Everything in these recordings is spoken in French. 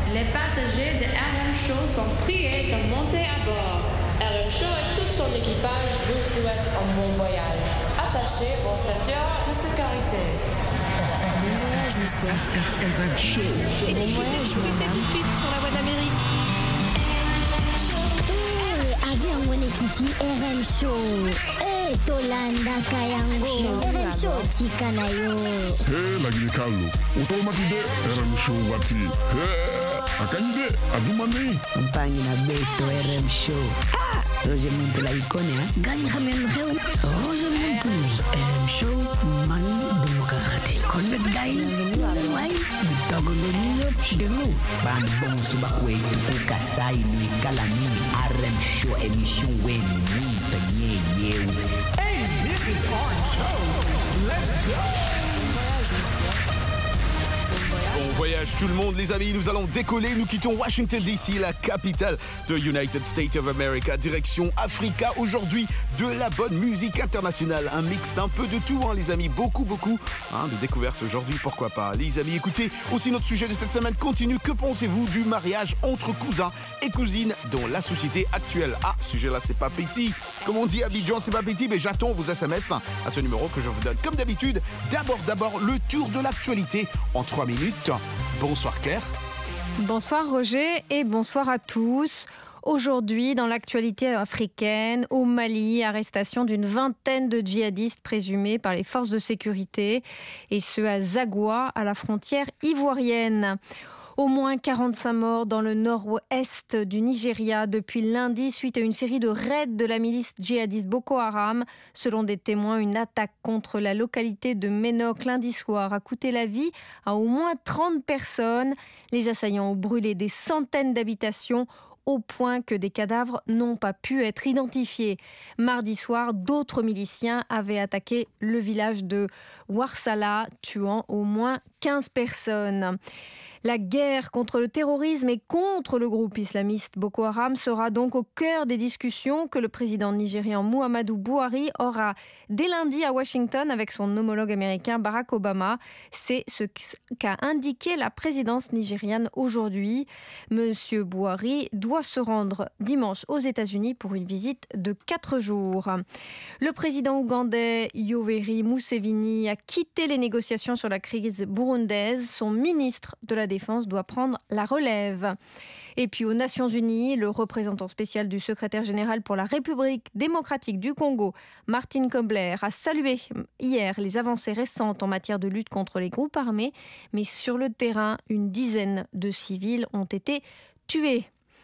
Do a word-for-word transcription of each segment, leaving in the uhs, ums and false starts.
Les passagers de R M Show sont priés de monter à bord. R M Show et tout son équipage vous souhaitent un bon voyage. Attachez vos ceintures de sécurité. Bon voyage, monsieur. R M Show. Et bon voyage, madame. Tout de suite sur la voie d'Amérique. Eh, avion mwenye kiti R M Show. Eh, Tolanda Kayango. R M Show tika na yo. Hey, lagi Carlo. Automatide R M Show wati. Hey, akanyide adumani. Mpangi na beto R M Show. Ah, Roger Muntu la ikone ha. Gani khamen reu. Roger Muntu. R M Show man demokrati. Konnet gay. Wai. Bitago nyo demu. Ban bon suba kwetu kukasai ni kalami R M Show emission we ni penye yeu. Hey, this is Orange Show. Let's go. Bon voyage tout le monde les amis, nous allons décoller, nous quittons Washington D C, la capitale de United States of America, direction Africa aujourd'hui, de la bonne musique internationale, un mix un peu de tout hein, les amis, beaucoup beaucoup hein, de découvertes aujourd'hui, pourquoi pas les amis. Écoutez, aussi notre sujet de cette semaine continue, que pensez-vous du mariage entre cousins et cousines dans la société actuelle? Ah, ce sujet là c'est pas petit, comme on dit à Abidjan c'est pas petit, mais j'attends vos S M S à ce numéro que je vous donne comme d'habitude. D'abord, d'abord le tour de l'actualité en trois minutes. Bonsoir Claire. Bonsoir Roger et bonsoir à tous. Aujourd'hui, dans l'actualité africaine, au Mali, arrestation d'une vingtaine de djihadistes présumés par les forces de sécurité, et ce à Zagua, à la frontière ivoirienne. Au moins quarante-cinq morts dans le nord-ouest du Nigeria depuis lundi suite à une série de raids de la milice djihadiste Boko Haram. Selon des témoins, une attaque contre la localité de Ménoc lundi soir a coûté la vie à au moins trente personnes. Les assaillants ont brûlé des centaines d'habitations au point que des cadavres n'ont pas pu être identifiés. Mardi soir, d'autres miliciens avaient attaqué le village de Ouarsala, tuant au moins quinze personnes. La guerre contre le terrorisme et contre le groupe islamiste Boko Haram sera donc au cœur des discussions que le président nigérian Muhammadu Buhari aura dès lundi à Washington avec son homologue américain Barack Obama. C'est ce qu'a indiqué la présidence nigériane aujourd'hui. Monsieur Buhari doit se rendre dimanche aux États-Unis pour une visite de quatre jours. Le président ougandais Yoweri Museveni a quitté les négociations sur la crise burundaise. Son ministre de la Défense doit prendre la relève. Et puis aux Nations Unies, le représentant spécial du secrétaire général pour la République démocratique du Congo, Martin Kobler, a salué hier les avancées récentes en matière de lutte contre les groupes armés, mais sur le terrain, une dizaine de civils ont été tués.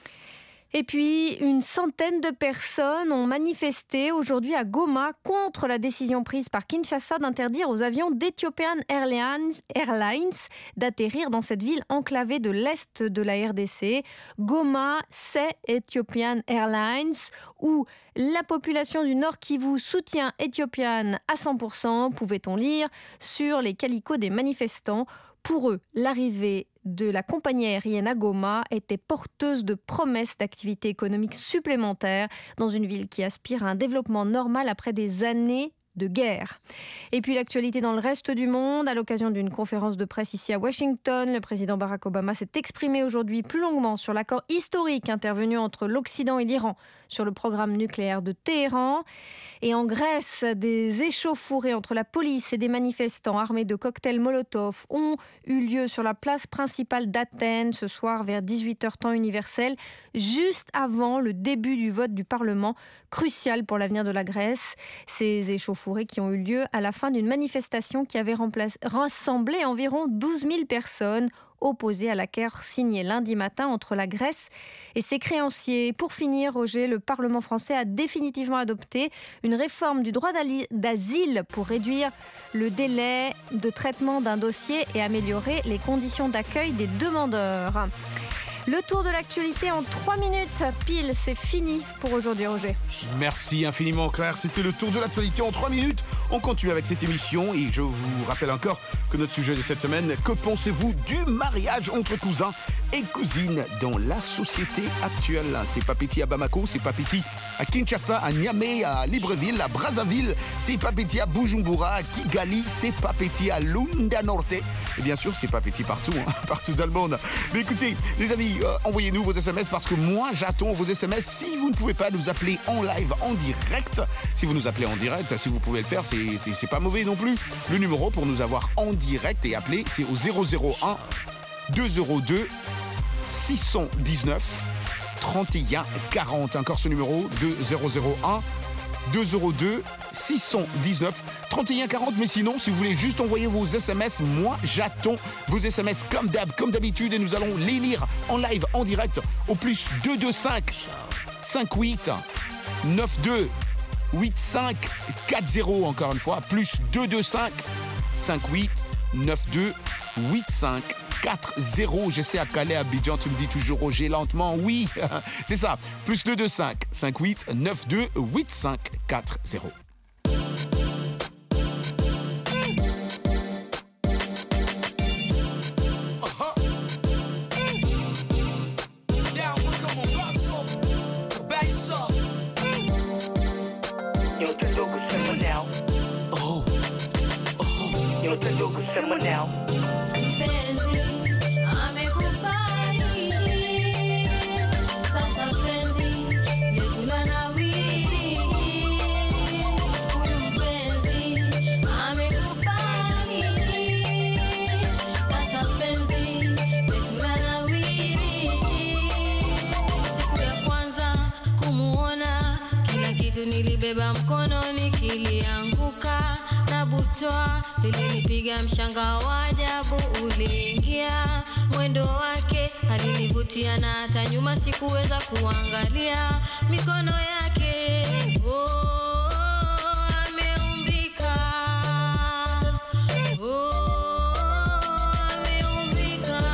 Et puis, une centaine de personnes ont manifesté aujourd'hui à Goma contre la décision prise par Kinshasa d'interdire aux avions d'Ethiopian Airlines, Airlines d'atterrir dans cette ville enclavée de l'Est de la R D C. Goma, c'est Ethiopian Airlines, où la population du Nord Kivu soutient Ethiopian à cent pour cent, pouvait-on lire sur les calicots des manifestants. Pour eux, l'arrivée de la compagnie aérienne à Goma était porteuse de promesses d'activités économiques supplémentaires dans une ville qui aspire à un développement normal après des années de guerre. Et puis l'actualité dans le reste du monde, à l'occasion d'une conférence de presse ici à Washington, le président Barack Obama s'est exprimé aujourd'hui plus longuement sur l'accord historique intervenu entre l'Occident et l'Iran sur le programme nucléaire de Téhéran. Et en Grèce, des échauffourées entre la police et des manifestants armés de cocktails Molotov ont eu lieu sur la place principale d'Athènes ce soir vers dix-huit heures temps universel, juste avant le début du vote du Parlement, crucial pour l'avenir de la Grèce. Ces échauffourées qui ont eu lieu à la fin d'une manifestation qui avait remplacé, rassemblé environ douze mille personnes opposées à l'accord signé lundi matin entre la Grèce et ses créanciers. Pour finir, Roger, le Parlement français a définitivement adopté une réforme du droit d'asile pour réduire le délai de traitement d'un dossier et améliorer les conditions d'accueil des demandeurs. Le tour de l'actualité en trois minutes pile, c'est fini pour aujourd'hui, Roger. Merci infiniment Claire, c'était le tour de l'actualité en trois minutes. On continue avec cette émission et je vous rappelle encore que notre sujet de cette semaine, que pensez-vous du mariage entre cousins et cousine dans la société actuelle. C'est Papiti à Bamako, c'est Papiti à Kinshasa, à Niamey, à Libreville, à Brazzaville, c'est Papiti à Bujumbura, à Kigali, c'est Papiti à Lunda Norte. Et bien sûr, c'est Papiti partout, hein, partout dans le monde. Mais écoutez, les amis, euh, envoyez-nous vos S M S parce que moi, j'attends vos S M S. Si vous ne pouvez pas nous appeler en live, en direct, si vous nous appelez en direct, si vous pouvez le faire, c'est, c'est, c'est pas mauvais non plus. Le numéro pour nous avoir en direct et appeler, c'est au zéro zéro un deux zéro deux six cent dix-neuf trente et un quarante. Encore ce numéro de zéro zéro un deux zéro deux six cent dix-neuf trente et un quarante. Mais sinon, si vous voulez juste envoyer vos S M S, moi j'attends vos S M S comme d'hab, comme d'habitude, et nous allons les lire en live, en direct, au plus deux deux cinq cinq huit neuf deux huit cinq quatre zéro. Encore une fois, plus deux deux cinq cinq huit neuf deux huit cinq quatre zéro. J'essaie à Calais, Abidjan, tu me dis toujours Roger lentement. Oui, c'est ça. Plus deux deux cinq cinq huit neuf deux huit cinq quatre zéro. Nilibeba mkononi kilianguka na butwa lilinipiga mshanga wa ajabu uliingia mwendo wake alinivutia na hata nyuma sikuweza kuangalia mikono yake oh, ameumbika oh, ameumbika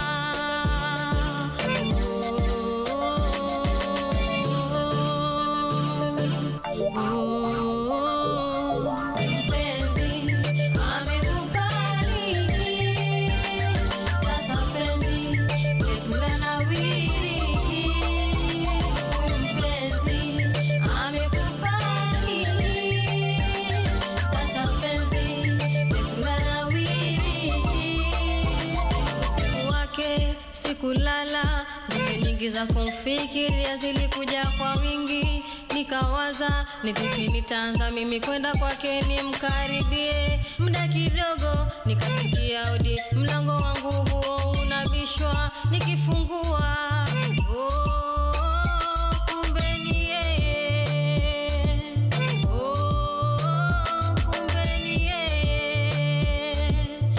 kulala ndoto nyingi za kumfikiria zilikuja kwa wingi nikawaza ni vipi nitaanza mimi kwenda kwake nimkaribie muda kidogo nikasikia odi mlango wangu huo unabishwa nikifungua oh, kumbe ni yeye oh, kumbe ni yeye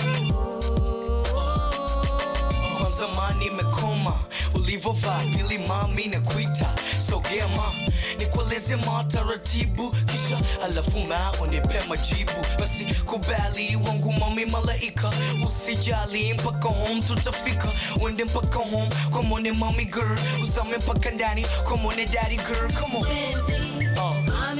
zamani mekoma ulivovaa pili mami na kuita sogea ma nikueleze mataratibu kisha alafu ma unipe majibu basi kubali wangu mami malaika usijali mpaka home tutafika wende mpaka home kwa mone mami girl uzame mpaka ndani kwa mone daddy girl come on uh.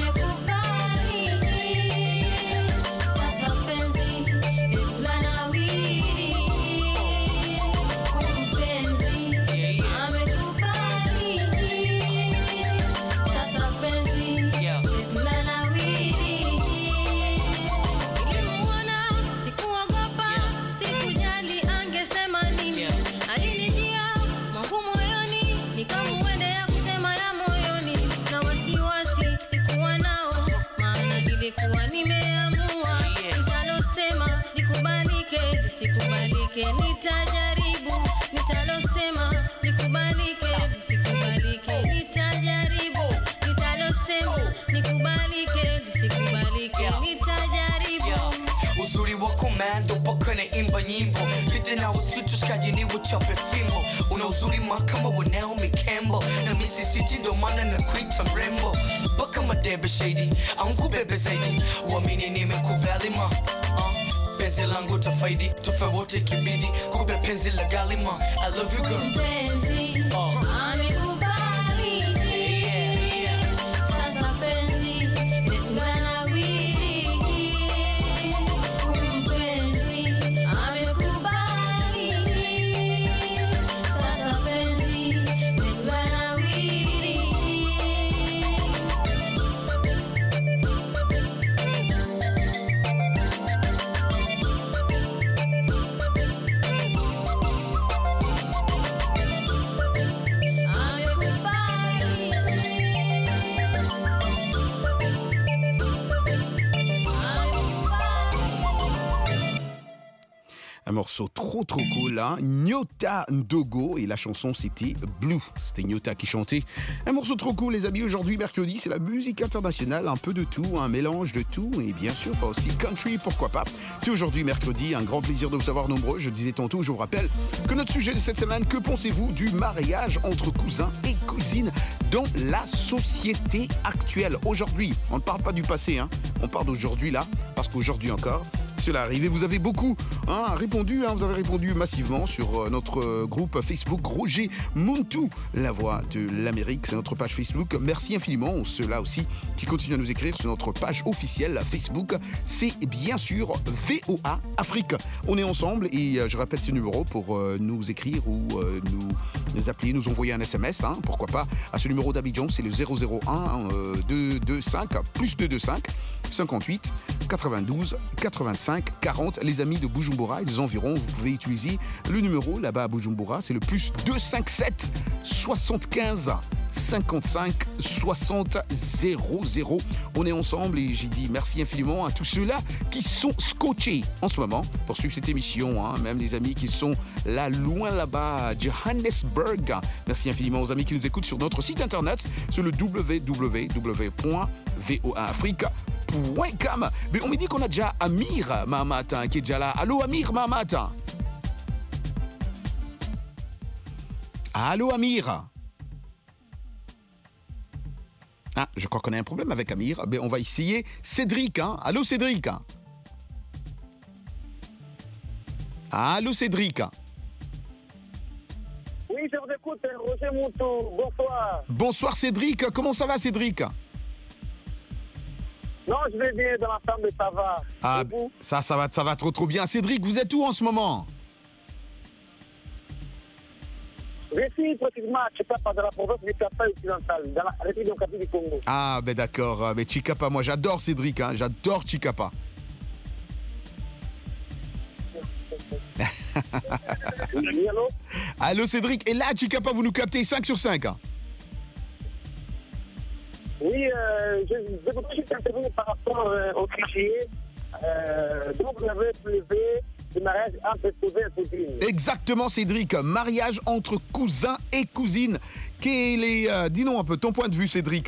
Nikamuendea kusema ya moyoni na wasiwasi sikuwa nao maana nilikuwa nimeamua nitalosema likubalike lisikubalike nitajaribu nitalosema likubalike lisikubalike nitajaribu nitalosema likubalike lisikubalike nitajaribu uzuri wa komando mpaka na imba nyimbo kite na usitushkaji ni wachape fimbo una uzuri makama wa Naomi Campbell na Missy City ndo maana na kuita mrembo mpaka madebe shady au kubebe zaidi uamini nimekubali ma uh, penzi langu tafaidi tufe wote kibidi kube penzi la galima I love you girl penzi uh. amekubali yeah, yeah. Sasa penzi letunanawiri mpenzi amekubali sasa penzi morceau trop trop cool, hein. Nyota Ndogo, et la chanson c'était Blue. C'était Nyota qui chantait. Un morceau trop cool, les amis. Aujourd'hui, mercredi, c'est la musique internationale, un peu de tout, un mélange de tout, et bien sûr, pas aussi country, pourquoi pas. C'est aujourd'hui, mercredi, un grand plaisir de vous savoir nombreux. Je disais tantôt, je vous rappelle que notre sujet de cette semaine, que pensez-vous du mariage entre cousins et cousines dans la société actuelle? Aujourd'hui, on ne parle pas du passé, hein. On parle d'aujourd'hui là, parce qu'aujourd'hui encore, cela arrive. Et vous avez beaucoup hein, répondu, hein, vous avez répondu massivement sur euh, notre euh, groupe Facebook Roger Muntu, la voix de l'Amérique, c'est notre page Facebook. Merci infiniment, ceux-là aussi qui continuent à nous écrire sur notre page officielle Facebook, c'est bien sûr V O A Afrique. On est ensemble et euh, je répète ce numéro pour euh, nous écrire ou euh, nous, nous appeler, nous envoyer un S M S, hein, pourquoi pas, à ce numéro d'Abidjan, c'est le zéro zéro un euh, deux deux cinq plus deux deux cinq cinquante-huit quatre-vingt-douze quatre-vingt-cinq quarante. Les amis de Bujumbura et des environs, vous pouvez utiliser le numéro là-bas à Bujumbura, c'est le plus deux cent cinquante-sept soixante-quinze cinquante-cinq soixante zéro zéro. On est ensemble et j'ai dit merci infiniment à tous ceux-là qui sont scotchés en ce moment pour suivre cette émission, hein, même les amis qui sont là loin là-bas à Johannesburg. Merci infiniment aux amis qui nous écoutent sur notre site internet sur le w w w point v o a afrique point com. Mais on me dit qu'on a déjà Amir Mahamata qui est déjà là. Allô Amir Mahamata. Allô Amir. Ah, je crois qu'on a un problème avec Amir. Mais on va essayer Cédric. Hein. Allô Cédric. Allô Cédric. Oui, je vous écoute, Roger Moutou. Bonsoir. Bonsoir Cédric. Comment ça va Cédric? Non, je vais bien, dans l'ensemble, ça va. Ah, ça, ça va, ça va trop, trop bien. Cédric, vous êtes où en ce moment? Je suis pratiquement à Chikapa, dans la province du Kapa occidental, dans la République démocratique du Congo. Ah, ben d'accord. Mais Chikapa, moi, j'adore Cédric, hein. J'adore Chikapa. Oui, allô? Allô Cédric, et là, à Chikapa, vous nous captez cinq sur cinq, hein? Oui, euh, je je voudrais juste intervenir par rapport euh, au cliché. Euh, donc, vous avez soulevé le mariage entre cousins et cousines. Exactement, Cédric. Mariage entre cousins et cousines. Quel est, euh, dis-nous un peu ton point de vue, Cédric.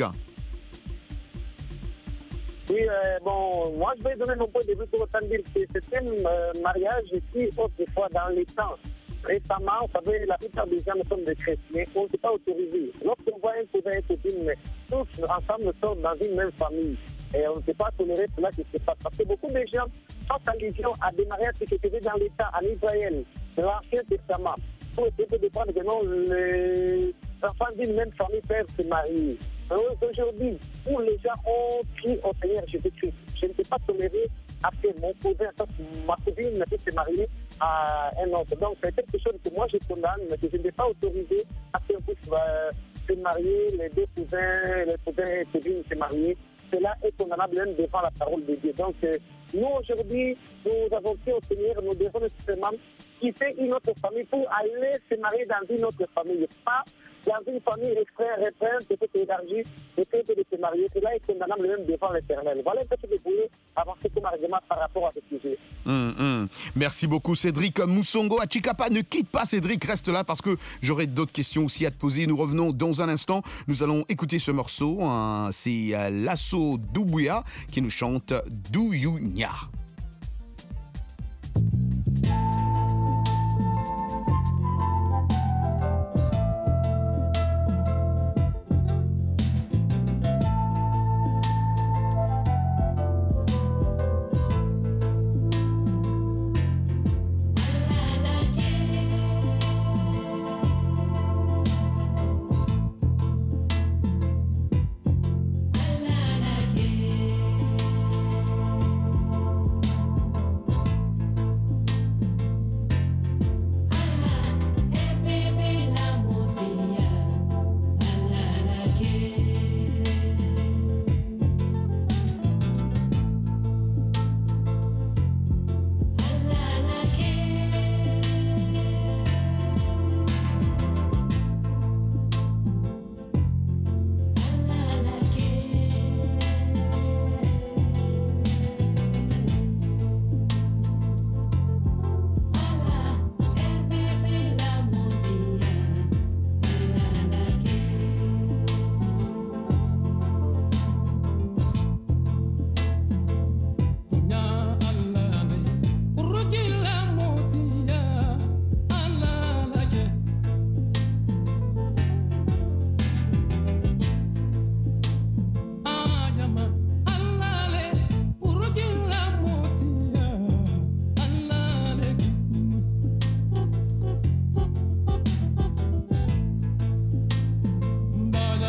Oui, euh, bon, moi, je vais donner mon point de vue pour autant dire que c'est un euh, mariage qui, autrefois, dans les temps, récemment, vous savez, la plupart des gens ne sont des chrétiens, on ne peut pas autoriser. Lorsqu'on voit un cousin et une cousine, tous ensemble sont dans une même famille. Et on ne peut pas tolérer cela qui se passe. Parce que beaucoup de gens font allusion à des mariages qui se faisaient dans l'État, en Israël, dans l'Ancien Testament. Pour essayer de prendre que non, les enfants d'une même famille peuvent se marier. Alors aujourd'hui, où les gens ont pris au Seigneur Jésus-Christ, je ne peux pas tolérer à ce que mon cousin, ma cousine ne peut se marier à un autre. Donc c'est quelque chose que moi je condamne, mais que je ne vais pas autoriser à ce qu'on puisse euh, se marier, les deux cousins, les cousins et les cousines se marier. Cela est condamnable même devant la parole de Dieu. Donc euh, nous aujourd'hui, nous avons pris au Seigneur, nous devons nécessairement quitter une autre famille pour aller se marier dans une autre famille. Pas dans une famille restreinte, restreinte, peut-être élargie, peut-être de se marier. Cela est condamnable même devant l'Éternel. Voilà un peu ce que je voulais avancer comme argument par rapport à ce sujet. Hum, hum. Merci beaucoup Cédric Moussongo à Chikapa. Ne quitte pas Cédric, reste là parce que j'aurai d'autres questions aussi à te poser. Nous revenons dans un instant. Nous allons écouter ce morceau. Hein. C'est euh, Lasso Doumbouya qui nous chante Douyounia. La la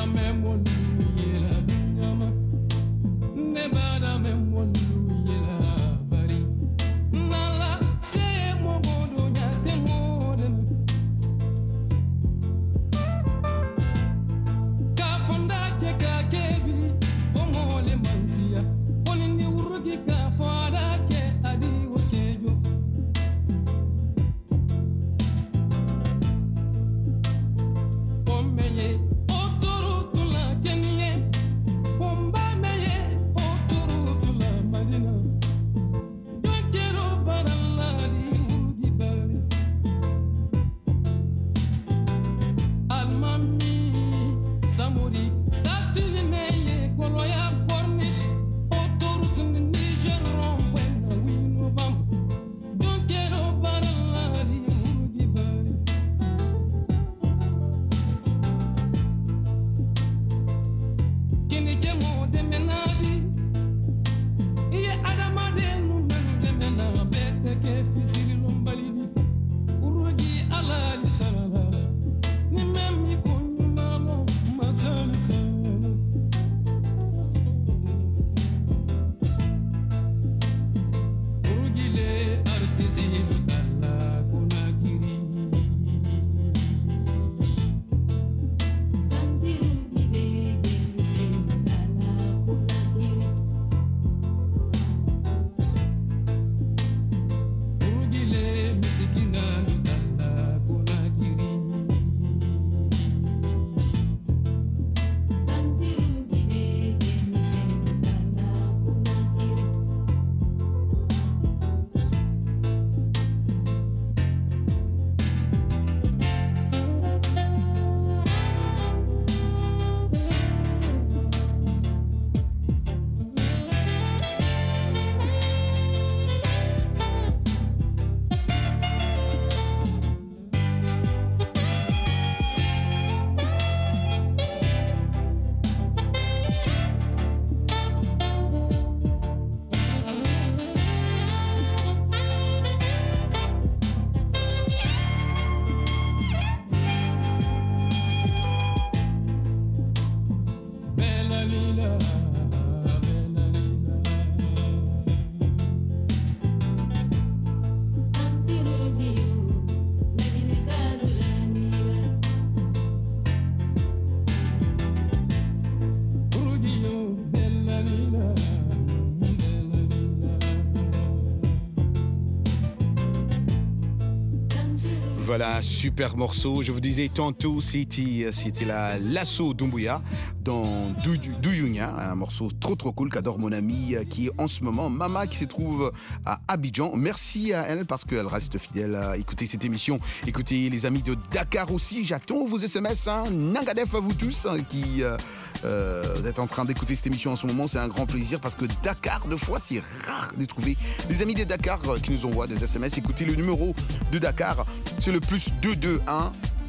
Voilà, super morceau. Je vous disais tantôt, c'était, c'était la Lasso Doumbouya dans Douyounia, un morceau trop trop cool qu'adore mon amie qui est en ce moment Mama, qui se trouve à Abidjan. Merci à elle parce qu'elle reste fidèle à écouter cette émission. Écoutez les amis de Dakar aussi, j'attends vos S M S. Hein. Nangadef à vous tous hein, qui euh, euh, êtes en train d'écouter cette émission en ce moment. C'est un grand plaisir parce que Dakar, de fois, c'est rare de trouver des amis de Dakar qui nous envoient des S M S. Écoutez le numéro de Dakar, c'est le plus deux deux un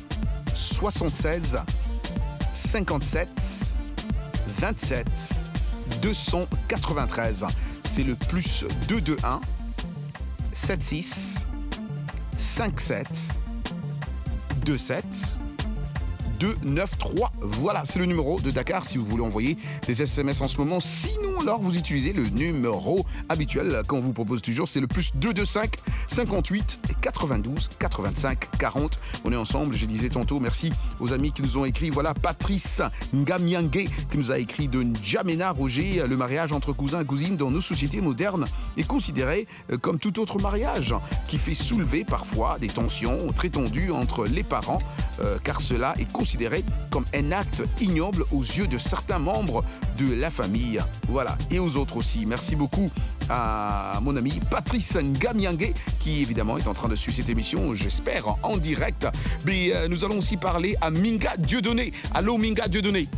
soixante-seize cinquante-sept vingt-sept deux cent quatre-vingt-treize. C'est le plus deux deux un soixante-seize cinquante-sept vingt-sept deux cent quatre-vingt-treize. Voilà, c'est le numéro de Dakar si vous voulez envoyer des S M S en ce moment. Sinon, alors, vous utilisez le numéro habituel qu'on vous propose toujours. C'est le plus deux deux cinq cinquante-huit quatre-vingt-douze quatre-vingt-cinq quarante. On est ensemble, je disais tantôt, merci aux amis qui nous ont écrit. Voilà, Patrice Ngamiangue qui nous a écrit de N'Djamena Roger. Le mariage entre cousins et cousines dans nos sociétés modernes est considéré comme tout autre mariage qui fait soulever parfois des tensions très tendues entre les parents, euh, car cela est considéré comme un acte ignoble aux yeux de certains membres de la famille. Voilà, et aux autres aussi. Merci beaucoup à mon ami Patrice Ngamiangue qui évidemment est en train de suivre cette émission, j'espère, en direct. Mais euh, nous allons aussi parler à Minga Dieudonné. Allô Minga Dieudonné.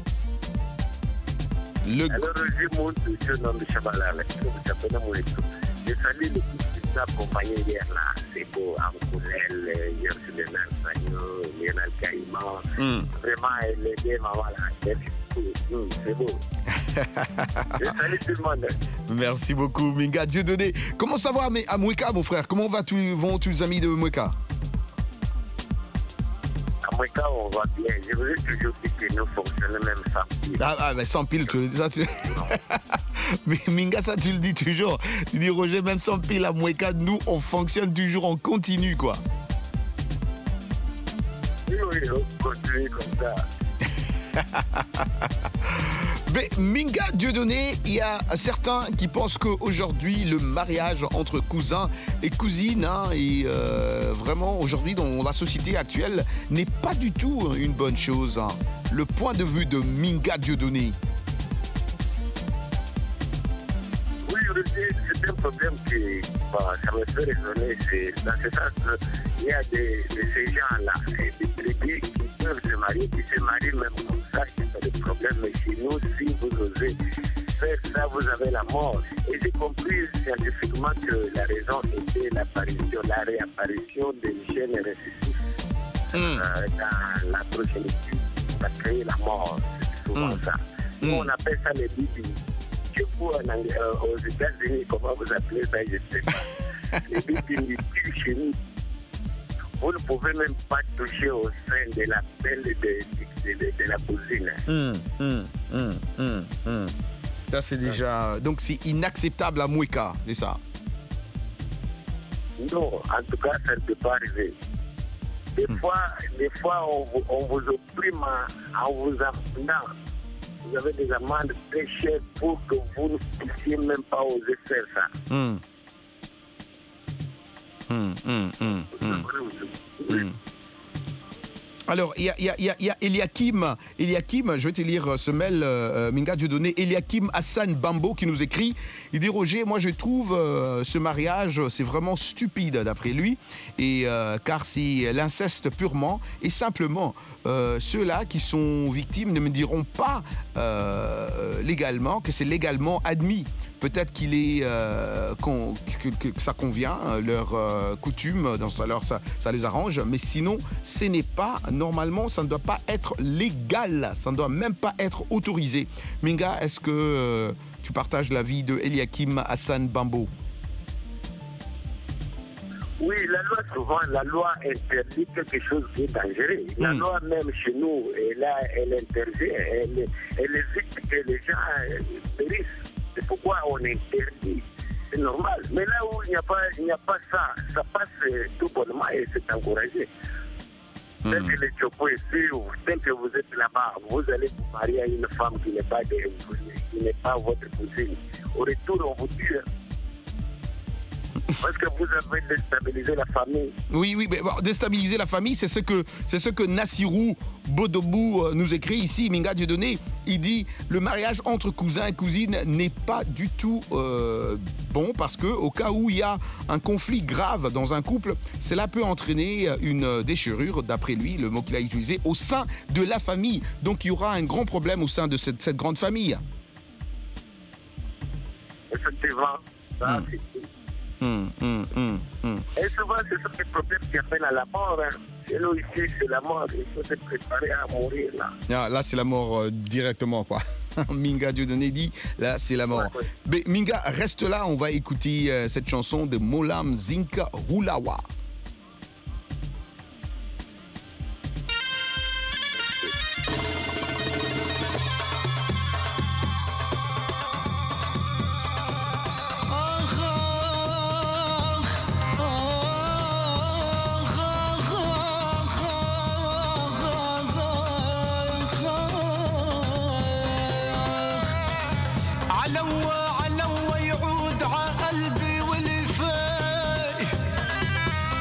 Le... Alors, je monte ce nom de Chabalala. Je salue le petit qui m'a accompagné hier là. C'est beau, Amkoulel, hier sur le Nansagno, Lionel Caïman. Vraiment, elle est bien, voilà. C'est beau. Je salue tout le monde. Merci beaucoup, Minga Dieudonné. Comment ça va à Mouika, mon frère? Comment va tous, vont tous les amis de Mouika? À Moueka, on va bien. Je vous ai toujours dit que nous fonctionnons même sans pile. Ah, ah mais sans pile, tu, ça, tu... mais Minga, ça tu le dis toujours. Tu dis Roger, même sans pile à Moueka, nous on fonctionne toujours, on continue quoi. Oui, oui, on continue comme ça. Mais Minga Dieudonné, il y a certains qui pensent qu'aujourd'hui, le mariage entre cousins et cousines, hein, et euh, vraiment aujourd'hui dans la société actuelle, n'est pas du tout une bonne chose. Hein. Le point de vue de Minga Dieudonné. Oui, c'est un problème qui bah, ça me fait raisonner. C'est, dans ce sens, il y a des, de ces gens-là, des tribus qui peuvent se marier, qui se marient même comme ça, il n'y a pas de problème. Mais chez nous, si vous osez faire ça, vous avez la mort. Et j'ai compris scientifiquement que la raison était l'apparition, la réapparition des gènes récessifs mm. euh, dans la progéniture. Ça crée la mort, c'est souvent mm. ça. Nous, mm. on appelle ça les bibis. Que vous, en anglais, euh, aux États-Unis, comment vous appelez ça, je ne sais pas. Les bibis chez nous. Vous ne pouvez même pas toucher au sein de la pelle de, de, de, de la cousine. Mmh, mmh, mmh, mmh, mmh. Ça, c'est déjà... Donc, c'est inacceptable à Moueka, c'est ça? Non, en tout cas, ça ne peut pas arriver. Des mmh. fois, des fois on, vous, on vous opprime en, en vous amenant. Vous avez des amendes très chères pour que vous ne puissiez même pas oser faire ça. Mmh. Mmh, mmh, mmh, mmh. Mmh. Alors, il y a, y, a, y, a, y a Eliakim, Eliakim, je vais te lire ce mail, euh, Minga Dieudonné, Eliakim Hassan Bambo qui nous écrit. Il dit, Roger, moi je trouve euh, ce mariage, c'est vraiment stupide d'après lui, et, euh, car c'est l'inceste purement et simplement. Euh, ceux-là qui sont victimes ne me diront pas euh, légalement que c'est légalement admis. Peut-être qu'il est euh, qu'on, que, que ça convient, leur euh, coutume, dans ça, leur, ça, ça les arrange, mais sinon, ce n'est pas, normalement, ça ne doit pas être légal, ça ne doit même pas être autorisé. Minga, est-ce que euh, tu partages l'avis de Eliakim Hassan Bambo? Oui, la loi, souvent, la loi interdit quelque chose qui est dangereux. La mmh. loi, même chez nous, elle, a, elle interdit, elle, elle évite que les gens périssent. C'est pourquoi on interdit. C'est normal. Mais là où il n'y a pas, il n'y a pas ça, ça passe tout bonnement et c'est encouragé. Mmh. Tel que les Chopo ici, ou tel que vous êtes là-bas, vous allez vous marier à une femme qui n'est pas, de, qui n'est pas votre cousine. Au retour, on vous tue. Parce que vous avez déstabilisé la famille. Oui, oui, mais bon, déstabiliser la famille, c'est ce que, c'est ce que Nassirou Bodobou euh, nous écrit ici, Minga Dieudonné. Il dit, le mariage entre cousins et cousines n'est pas du tout euh, bon parce que au cas où il y a un conflit grave dans un couple, cela peut entraîner une déchirure, d'après lui, le mot qu'il a utilisé, au sein de la famille. Donc il y aura un grand problème au sein de cette, cette grande famille. Effectivement, ça, mmh. c'est Hum, hum, hum, hum. Et souvent, ce sont des problèmes qui appellent à la mort. Hein. Et nous, ici, c'est la mort. Il faut se préparer à mourir, là. Ah, là, c'est la mort euh, directement, quoi. Minga Dieudonné dit, là, c'est la mort. Ouais, ouais. Mais Minga, reste là. On va écouter euh, cette chanson de Molam Zinka Rulawa. علوى علوى يعود ع قلبي والفاي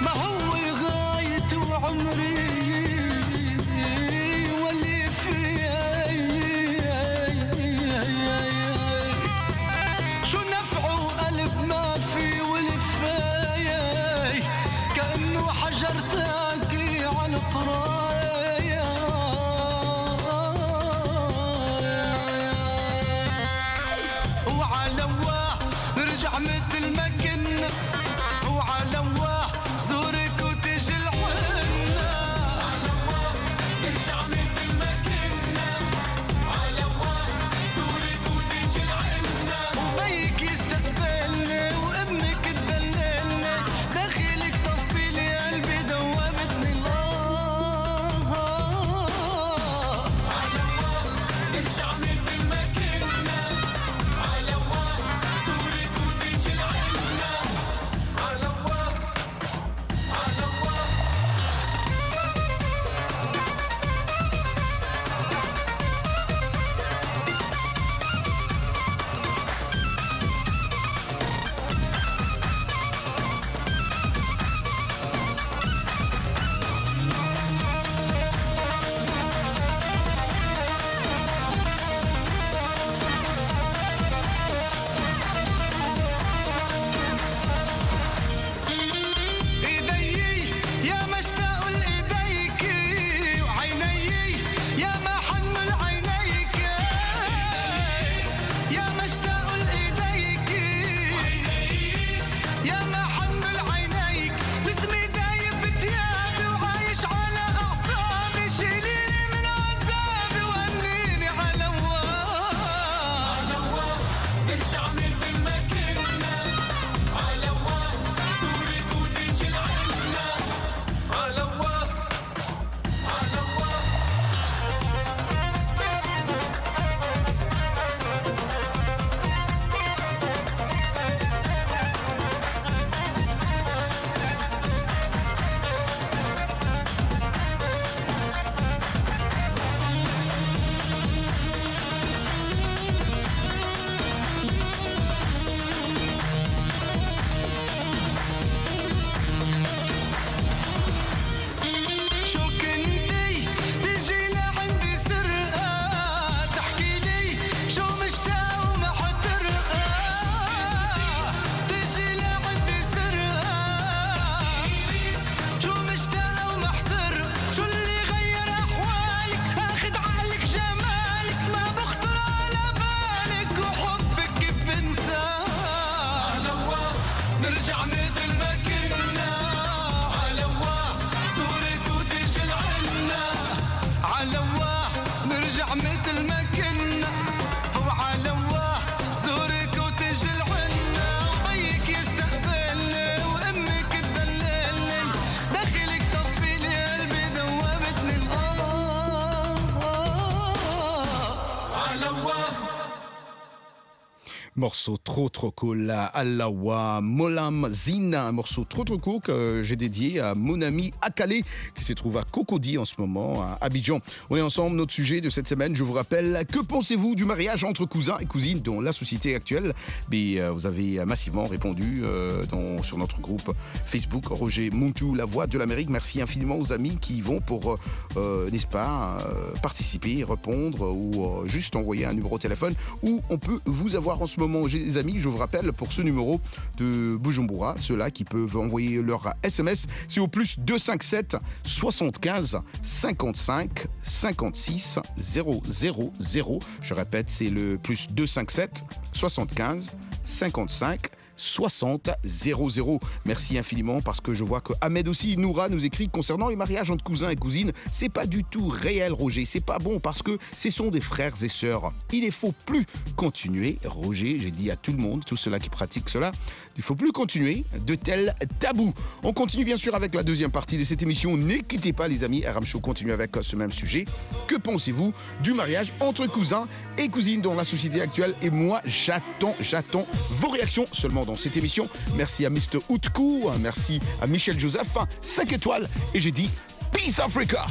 Morceau trop trop cool, la Allawa Molam Zina, un morceau trop trop cool que j'ai dédié à mon ami Akale qui se trouve à Cocody en ce moment, à Abidjan. On est ensemble, notre sujet de cette semaine, je vous rappelle, que pensez-vous du mariage entre cousins et cousines dans la société actuelle? Mais, euh, vous avez massivement répondu euh, dans, sur notre groupe Facebook, Roger Muntu, la voix de l'Amérique. Merci infiniment aux amis qui y vont pour, euh, n'est-ce pas, euh, participer, répondre ou euh, juste envoyer un numéro de téléphone où on peut vous avoir en ce moment. Les amis, je vous rappelle pour ce numéro de Bujumbura, ceux-là qui peuvent envoyer leur S M S, c'est au plus deux cent cinquante-sept soixante-quinze cinquante-cinq cinquante-six zéro zéro zéro. Je répète, c'est le plus deux cent cinquante-sept soixante-quinze cinquante-cinq soixante zéro zéro. Merci infiniment parce que je vois que Ahmed aussi, Noura nous écrit concernant les mariages entre cousins et cousines, c'est pas du tout réel, Roger, c'est pas bon parce que ce sont des frères et sœurs. Il ne faut plus continuer, Roger, j'ai dit à tout le monde, tous ceux-là qui pratiquent cela, il ne faut plus continuer de tels tabous. On continue bien sûr avec la deuxième partie de cette émission. Ne quittez pas les amis, R M Show continue avec ce même sujet. Que pensez-vous du mariage entre cousins et cousines dans la société actuelle? Et moi, j'attends, j'attends vos réactions seulement dans cette émission. Merci à mister Outkou, merci à Michel Joseph, cinq étoiles. Et j'ai dit Peace Africa.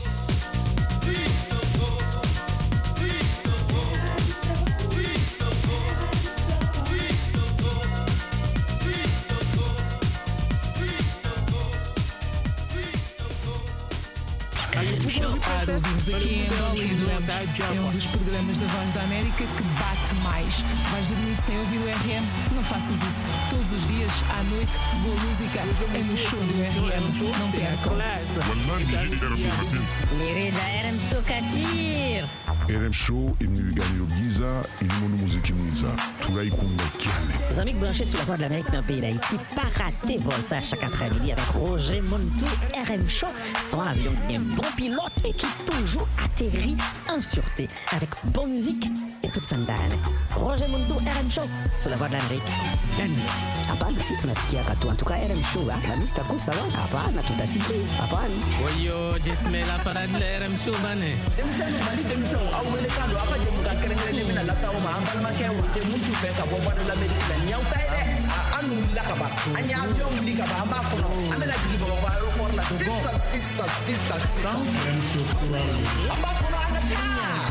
Ouvimos aqui em Angola e doemos. É um dos programas da Voz da América que bate mais. Vais dormir sem ouvir o R M? Não faças isso. Todos os dias, à noite, boa música é no show do R M. Não percam. Querida R M Show Katir. R M Show imnigani giza ilimono muziki mwiza tulaikumba kiane. Les amis branchés sur la Voix de l'Amérique dans le pays d'Haïti, pas rater vol ça chaque après-midi avec Roger Muntu. R M Show, son avion qui est un bon pilote et qui toujours atterrit en sûreté avec bonne musique et toute sa ndani. Roger Muntu, R M Show sur la Voix de l'Amérique. Hapana, si tunasikia katu. En tout cas, R M Show, la mista kusa wa. Hapana, tutasikia. Hapana. Oyo, jismela parade la R M Show bane. Demisano bali demisano awele kando apa je muka kerengere mina la sawo ma ambal ma kewo te muntu fe ka Voix de l'Amérique la nyaw tay de anu la ka ba anya avion li ka ba ma ko no amela jigi ba ba aéroport la sissa sissa sissa sissa R M Show amba ko no ana ta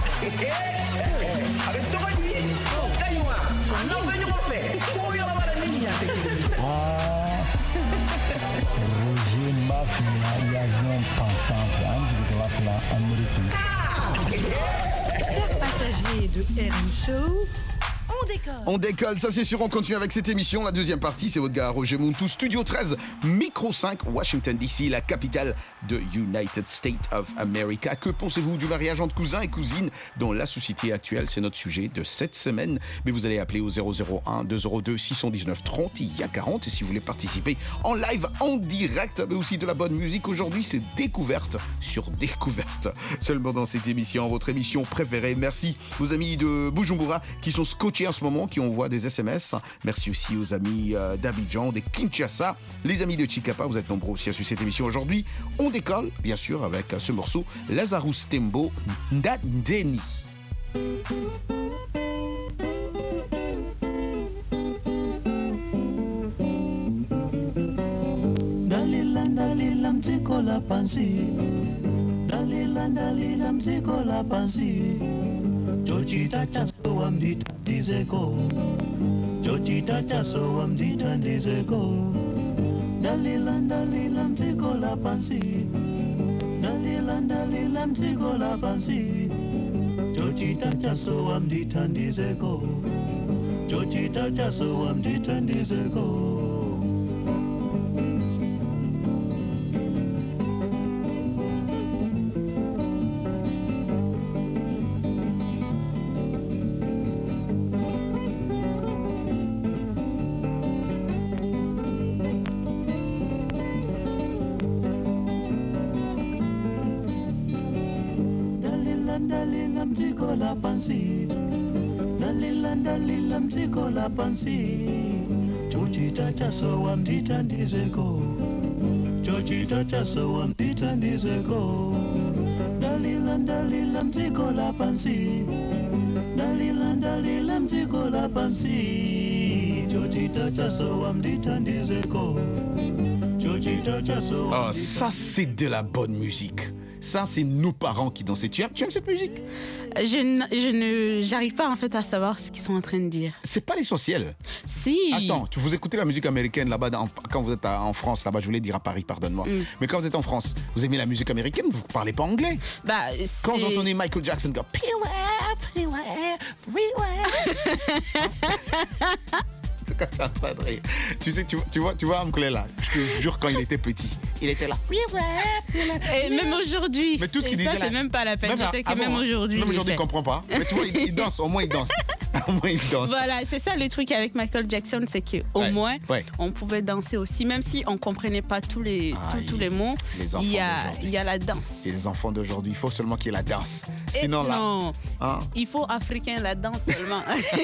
avec tout va dire kaywa non venyo mo fe ko yo la bara mini ya te Roger Mafia y avion pensant de la Amérique. Chers passagers de R M Show, on décolle. On décolle, ça c'est sûr, on continue avec cette émission. La deuxième partie, c'est votre gars Roger Muntu, Studio treize, Micro cinq, Washington D C, la capitale de United States of America. Que pensez-vous du mariage entre cousins et cousines dans la société actuelle? C'est notre sujet de cette semaine. Mais vous allez appeler au zéro zéro un deux zéro deux six un neuf trente, il y a quarante. Et si vous voulez participer en live, en direct, mais aussi de la bonne musique, aujourd'hui c'est découverte sur découverte. Seulement dans cette émission, votre émission préférée. Merci aux amis de Bujumbura qui sont scotchés en ce moment, qui envoient des S M S. Merci aussi aux amis euh, d'Abidjan, de Kinshasa, les amis de Chikapa. Vous êtes nombreux aussi à suivre cette émission aujourd'hui. On décolle, bien sûr, avec ce morceau Lazarus Tembo Ndadeni. Dalila dalila mtiko la pansi, dalila dalila mtiko la pansi. Chochita chaso wa mdita dizeko, chochita chaso wa mdita dizeko. Dalila dalila mtiko la pansi, dalila dalila mtiko la pansi. Chochita chaso wa mdita dizeko, chochita chaso wa mdita dizeko. Dalila dalila mtiko la pansi, chochita chaso wa mdita dizeko, chochita chaso wa mdita dizeko. Dalila Dalila dalila mziko la pansi. Dalila dalila mziko la pansi. Chochita chaso amdita ndizeko. Chochita chaso. Oh, ça c'est de la bonne musique. Ça, c'est nos parents qui dansaient. Tu aimes, tu aimes cette musique? Je, n- je ne, j'arrive pas en fait à savoir ce qu'ils sont en train de dire. C'est pas l'essentiel. Si. Attends, tu vous écoutez la musique américaine là-bas dans- quand vous êtes à- en France là-bas. Je voulais dire à Paris, pardonne-moi. Mm. Mais quand vous êtes en France, vous aimez la musique américaine, vous parlez pas anglais. Bah, Quand c'est- vous entendez Michael Jackson go Freeway, freeway, freeway. Quand t'es en train de rire. Tu sais, tu, tu vois, tu vois Amklé là. Je te jure, quand il était petit, il était là. Et même aujourd'hui, Mais tout ce c'est- qu'il ça disait là- c'est même pas la peine. Même Je là, sais que avant, même hein. aujourd'hui, Même il aujourd'hui, il fait. comprend pas. Mais tu vois, il, il danse. Au moins, il danse. Au moins, il danse. Voilà, c'est ça le truc avec Michael Jackson, c'est qu'au Ouais, moins ouais. on pouvait danser aussi, même si on comprenait pas tous les Aïe, tous, tous les mots. les enfants il y a d'aujourd'hui. il y a la danse. Et les enfants d'aujourd'hui, il faut seulement qu'il y ait la danse. Et Sinon, là. non, Hein? il faut africain la danse seulement.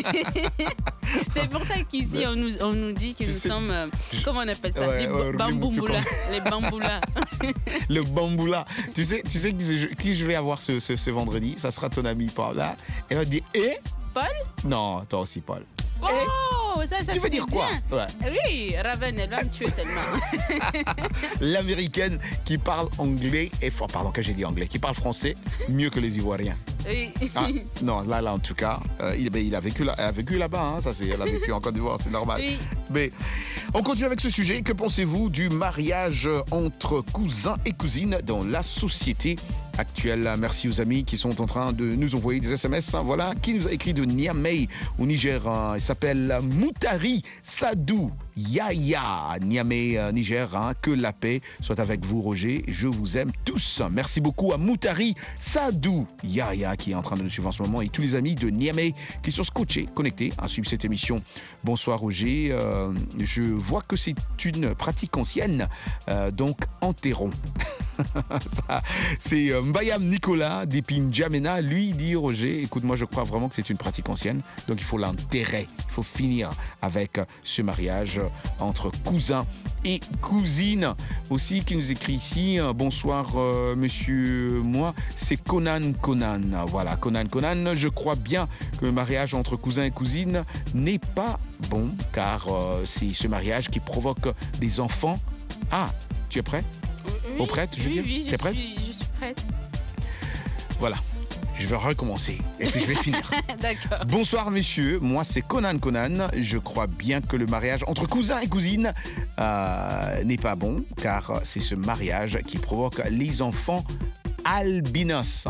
C'est pour ça qu'ici on nous on nous dit que Tu nous sais- sommes euh, comment on appelle ça, Ouais, les ouais, ba- bamboumboulas, Ruby les bamboulas. Le bamboula. Tu sais, tu sais qui je, qui je vais avoir ce, ce, ce vendredi? Ça sera ton ami Paul. Là. Elle va dire Eh? Paul? Non, toi aussi, Paul. Oh, ça, ça Tu veux c'est dire quoi? bien. Ouais. Oui, Raven, elle va me tuer seulement. L'américaine qui parle anglais et fort, pardon, que j'ai dit anglais, qui parle français mieux que les Ivoiriens. Oui. Ah, non, là, là, en tout cas, euh, il, ben, il a vécu, là, a vécu là-bas. Hein, ça, c'est, elle a vécu en Côte d'Ivoire, c'est normal. Oui. Mais on continue avec ce sujet. Que pensez-vous du mariage entre cousins et cousines dans la société actuelle? Merci aux amis qui sont en train de nous envoyer des S M S. Hein, voilà, qui nous a écrit de Niamey au Niger. Hein, il s'appelle Moutari Sadou Yaya, Niamey, euh, Niger. Hein, que la paix soit avec vous, Roger. Je vous aime tous. Merci beaucoup à Moutari Sadou Yaya qui est en train de nous suivre en ce moment et tous les amis de Niamey qui sont scotchés, connectés à suivre cette émission. Bonsoir, Roger. Euh, je vois que c'est une pratique ancienne, euh, donc enterrons. Ça, c'est euh, Mbayam Nicolas d'Épine-Djamena. Lui dit, Roger, écoute, moi je crois vraiment que c'est une pratique ancienne, donc il faut l'enterrer. Il faut finir avec euh, ce mariage euh, entre cousins et cousines. Aussi, qui nous écrit ici, euh, bonsoir euh, monsieur, moi, c'est Conan Conan. Voilà, Conan Conan, je crois bien que le mariage entre cousins et cousines n'est pas bon, car euh, c'est ce mariage qui provoque des enfants. Ah, tu es prêt? Oui, Au prête, je veux oui, dire oui, je T'es prête? suis, je suis prête. Voilà, je vais recommencer et puis je vais finir. D'accord. Bonsoir messieurs, moi c'est Conan Conan. Je crois bien que le mariage entre cousins et cousines euh, n'est pas bon, car c'est ce mariage qui provoque les enfants albinos.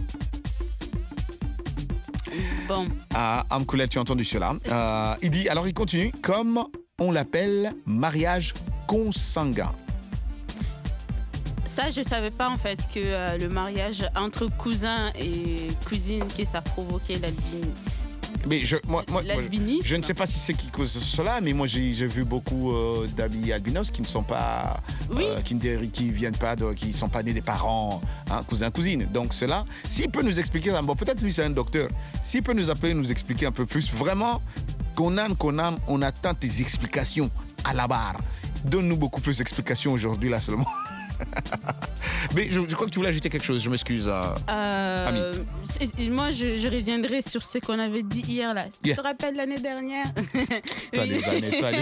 Bon. Ah, Amkoulel, tu as entendu cela. Euh, il dit, alors il continue, comme on l'appelle mariage consanguin. Ça, je savais pas en fait que euh, le mariage entre cousins et cousines, que ça provoquait l'albinisme. Mais je, moi, moi, moi, L'albinisme. je ne sais pas si c'est qui cause cela, mais moi j'ai, j'ai vu beaucoup euh, d'amis albinos qui ne sont pas, Oui. euh, qui ne qui viennent pas, de, qui sont pas nés des parents, hein, cousins cousines. Donc cela, s'il peut nous expliquer, bon peut-être lui c'est un docteur, s'il peut nous appeler, nous expliquer un peu plus, vraiment, Conan, Conan, on attend tes explications à la barre. Donne-nous beaucoup plus d'explications aujourd'hui là seulement. Mais je, je crois que tu voulais ajouter quelque chose, je m'excuse. Euh, Euh, Ami. c'est- moi, je, je reviendrai sur ce qu'on avait dit hier là. Tu Yeah. te rappelles l'année dernière? T'as Oui. des années, t'as des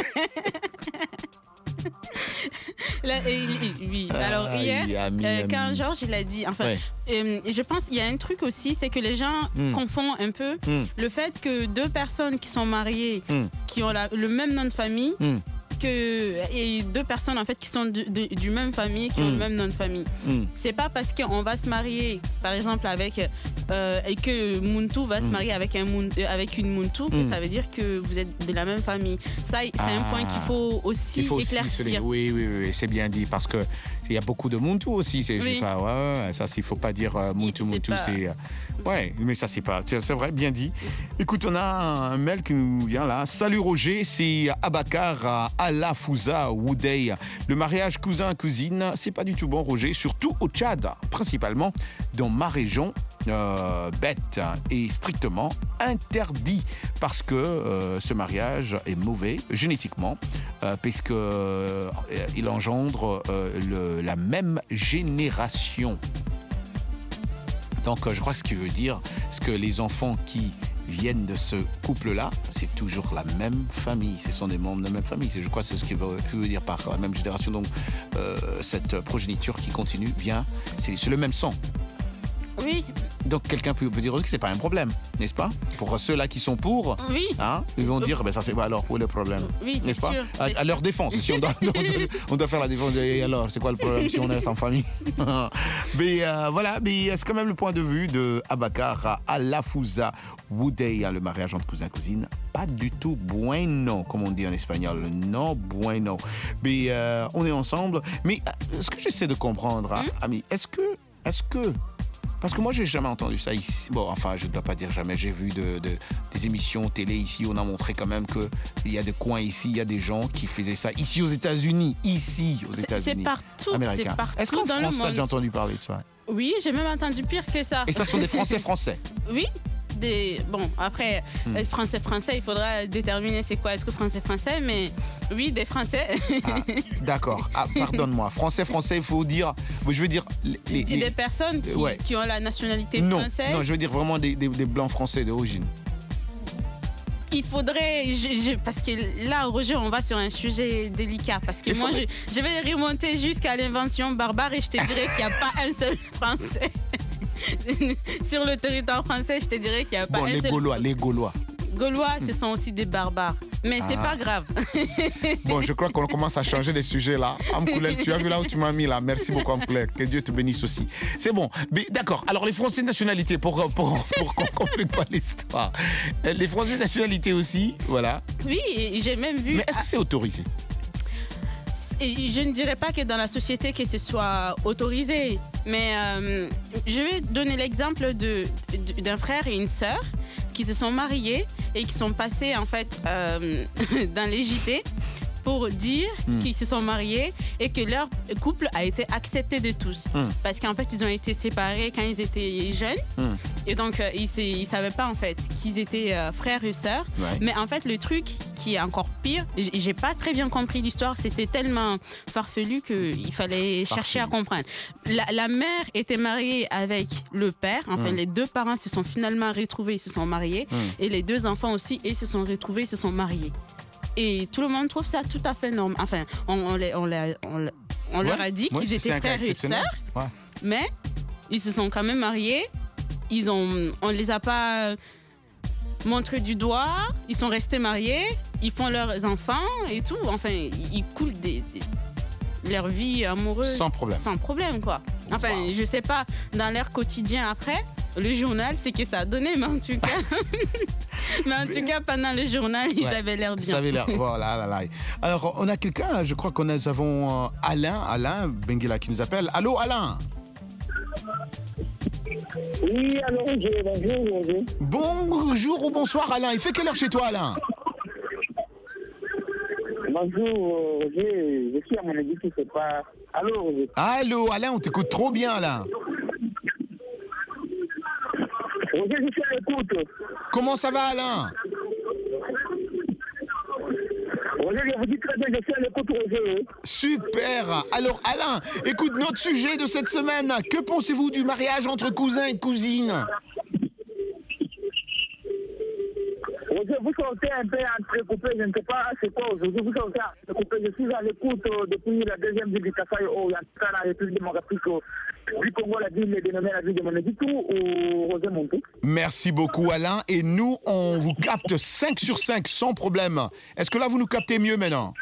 Là, et- et- oui. Alors Aïe, hier, ami, euh, ami. quand Georges il a dit, enfin, Ouais. euh, je pense qu'il y a un truc aussi, c'est que les gens Mm. confondent un peu Mm. le fait que deux personnes qui sont mariées, Mm. qui ont la- le même nom de famille, Mm. que, et deux personnes en fait qui sont du, de- du même famille, qui ont Mm. le même nom de famille. Mm. C'est pas parce qu'on va se marier, par exemple, avec euh, et que Muntu va se Mm. marier avec un Mun- euh, avec une Muntu, que Mm. ça veut dire que vous êtes de la même famille. Ça, c'est un Ah. point qu'il faut aussi Il faut aussi éclaircir. se- oui, oui, oui, oui, c'est bien dit parce que il y a beaucoup de Muntu aussi. C'est, je Oui. sais pas, ouais, ouais, ça, il faut pas dire euh, Muntu, C'est Muntu, pas- c'est, euh, ouais, mais ça c'est pas, c'est c'est vrai, bien dit. Écoute, on a un mail qui nous vient là. Salut Roger, c'est Abakar Alafouza Woudey. Le mariage cousin-cousine, c'est pas du tout bon, Roger, surtout au Tchad, principalement dans ma région. Euh, bête et strictement interdit parce que euh, ce mariage est mauvais génétiquement euh, puisque euh, il engendre euh, le- la même génération. Donc, euh, je crois que ce qui veut dire, c'est que les enfants qui viennent de ce couple-là, c'est toujours la même famille. Ce sont des membres de la même famille. C'est, je crois que c'est ce qui veut, qui veut dire par la même génération. Donc, euh, cette progéniture qui continue, bien, c'est, c'est le même sang. Oui. Donc, quelqu'un peut, peut dire aussi que c'est pas un problème, n'est-ce pas? Pour ceux-là qui sont pour, oui. hein, ils vont dire, ben ça c'est pas alors où est le problème? Oui, c'est n'est-ce pas? sûr, À, c'est à leur défense, si on doit, on, doit, on doit faire la défense. Et alors, c'est quoi le problème si on est en famille? Mais euh, voilà, mais c'est quand même le point de vue de Abakar Alafouza Woudey, le mariage entre cousins et cousines. Pas du tout bueno, comme on dit en espagnol. Non bueno. Mais euh, on est ensemble. Mais euh, ce que j'essaie de comprendre, hein, Mm. ami, est-ce que, est-ce que parce que moi, j'ai jamais entendu ça ici. Bon, enfin, je ne dois pas dire jamais. J'ai vu de, de, des émissions télé ici. On a montré quand même qu'il y a des coins ici, il y a des gens qui faisaient ça. Ici, aux États-Unis. Ici, aux C'est- États-Unis. c'est partout, Américains. c'est partout Est-ce qu'en dans le France, tu as monde. déjà entendu parler de ça? Oui, j'ai même entendu pire que ça. Et ça sont des Français français? Oui. Des... Bon, après, Hmm. être français-français, il faudra déterminer c'est quoi être français-français, mais oui, des Français. D'accord. Ah, pardonne-moi. Français français, il faut dire. Je veux dire. Les, les- Et des personnes qui, Ouais. qui ont la nationalité Non, française. non, je veux dire vraiment des, des, des blancs français d'origine. Il faudrait, je- je- parce que là, Roger, on va sur un sujet délicat. Parce que Il moi, faudrait- je, je vais remonter jusqu'à l'invention barbare et je te dirais qu'il n'y a pas un seul Français. Sur le territoire français, je te dirais qu'il n'y a pas Bon, un les seul. Gaulois, les Gaulois. Gaulois, ce sont aussi des barbares. Mais c'est Ah. pas grave. Bon, je crois qu'on commence à changer les sujets là. Amkoulel, tu as vu là où tu m'as mis là. Merci beaucoup, Amkoulel. Que Dieu te bénisse aussi. C'est bon. Mais d'accord. Alors, les Français de nationalité, pour, pour, pour qu'on ne complique pas l'histoire. Les Français de nationalité aussi, voilà. Oui, et j'ai même vu. Mais est-ce que c'est autorisé? Et je ne dirais pas que dans la société que ce soit autorisé, mais euh, je vais donner l'exemple de, de- d'un frère et une sœur qui se sont mariés et qui sont passés en fait euh, dans les J T pour dire Mm. qu'ils se sont mariés et que leur couple a été accepté de tous. Mm. Parce qu'en fait, ils ont été séparés quand ils étaient jeunes. Mm. Et donc, euh, ils ne savaient pas en fait qu'ils étaient euh, frères et sœurs. Ouais. Mais en fait, le truc qui est encore pire, j- j'ai pas très bien compris l'histoire. C'était tellement farfelu qu'il fallait chercher à comprendre. La, la mère était mariée avec le père. Enfin, Mm. les deux parents se sont finalement retrouvés, ils se sont mariés. Mm. Et les deux enfants aussi, ils se sont retrouvés, ils se sont mariés. Et tout le monde trouve ça tout à fait normal. Enfin, on, on, les- on, les- on les- on leur a dit Ouais, qu'ils c'est étaient un cas frères et exceptionnel. sœurs. Ouais. Mais ils se sont quand même mariés. Ils ont, on les a pas montré du doigt. Ils sont restés mariés. Ils font leurs enfants et tout. Enfin, ils ils coulent des, des- leur vie amoureuse. Sans problème. Sans problème, quoi. Enfin, je sais pas, dans leur quotidien après, le journal, c'est que ça a donné, mais en tout cas, mais en tout cas pendant le journal, ils Ouais. avaient l'air bien. Ça avait l'air. Voilà, là, là. Alors, on a quelqu'un, je crois que nous avons euh, Alain, Alain Benguela qui nous appelle. Allô, Alain? Oui, alors, Roger, bonjour, Roger. Bonjour ou bonsoir, Alain. Il fait quelle heure chez toi, Alain? Bonjour, Roger. Je suis à mon avis que c'est pas. Allô, Roger. Allô, Alain, on t'écoute trop bien, Alain. Roger, je suis à l'écoute. Comment ça va, Alain? Roger, je vous dis très bien, je suis à l'écoute, Roger. Super. Alors, Alain, écoute, notre sujet de cette semaine. Que pensez-vous du mariage entre cousins et cousines? Roger, vous sortez un peu entrecoupé, je ne sais pas c'est quoi aujourd'hui, vous sortez entrecoupé. Je suis à l'écoute euh, depuis la deuxième ville du Kassai, au Yantka, la République démocratique euh, du Congo, la ville est dénommée la ville de Moneditou, ou Roger Montou. Merci beaucoup, Alain. Et nous, on vous capte cinq sur cinq sans problème. Est-ce que là, vous nous captez mieux maintenant?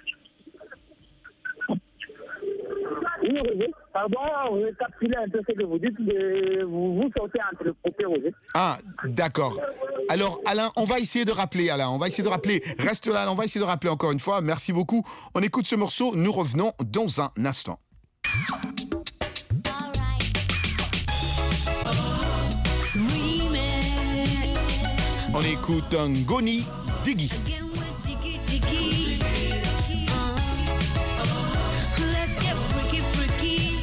Oui, Roger. Pardon, vous capturez un peu ce que vous dites, mais vous, vous sortez entrecoupé, Roger. Ah, d'accord. Alors, Alain, on va essayer de rappeler, Alain. On va essayer de rappeler. Reste là, on va essayer de rappeler encore une fois. Merci beaucoup. On écoute ce morceau. Nous revenons dans un instant. On écoute un Ngoni Diggy. Let's get freaky, freaky.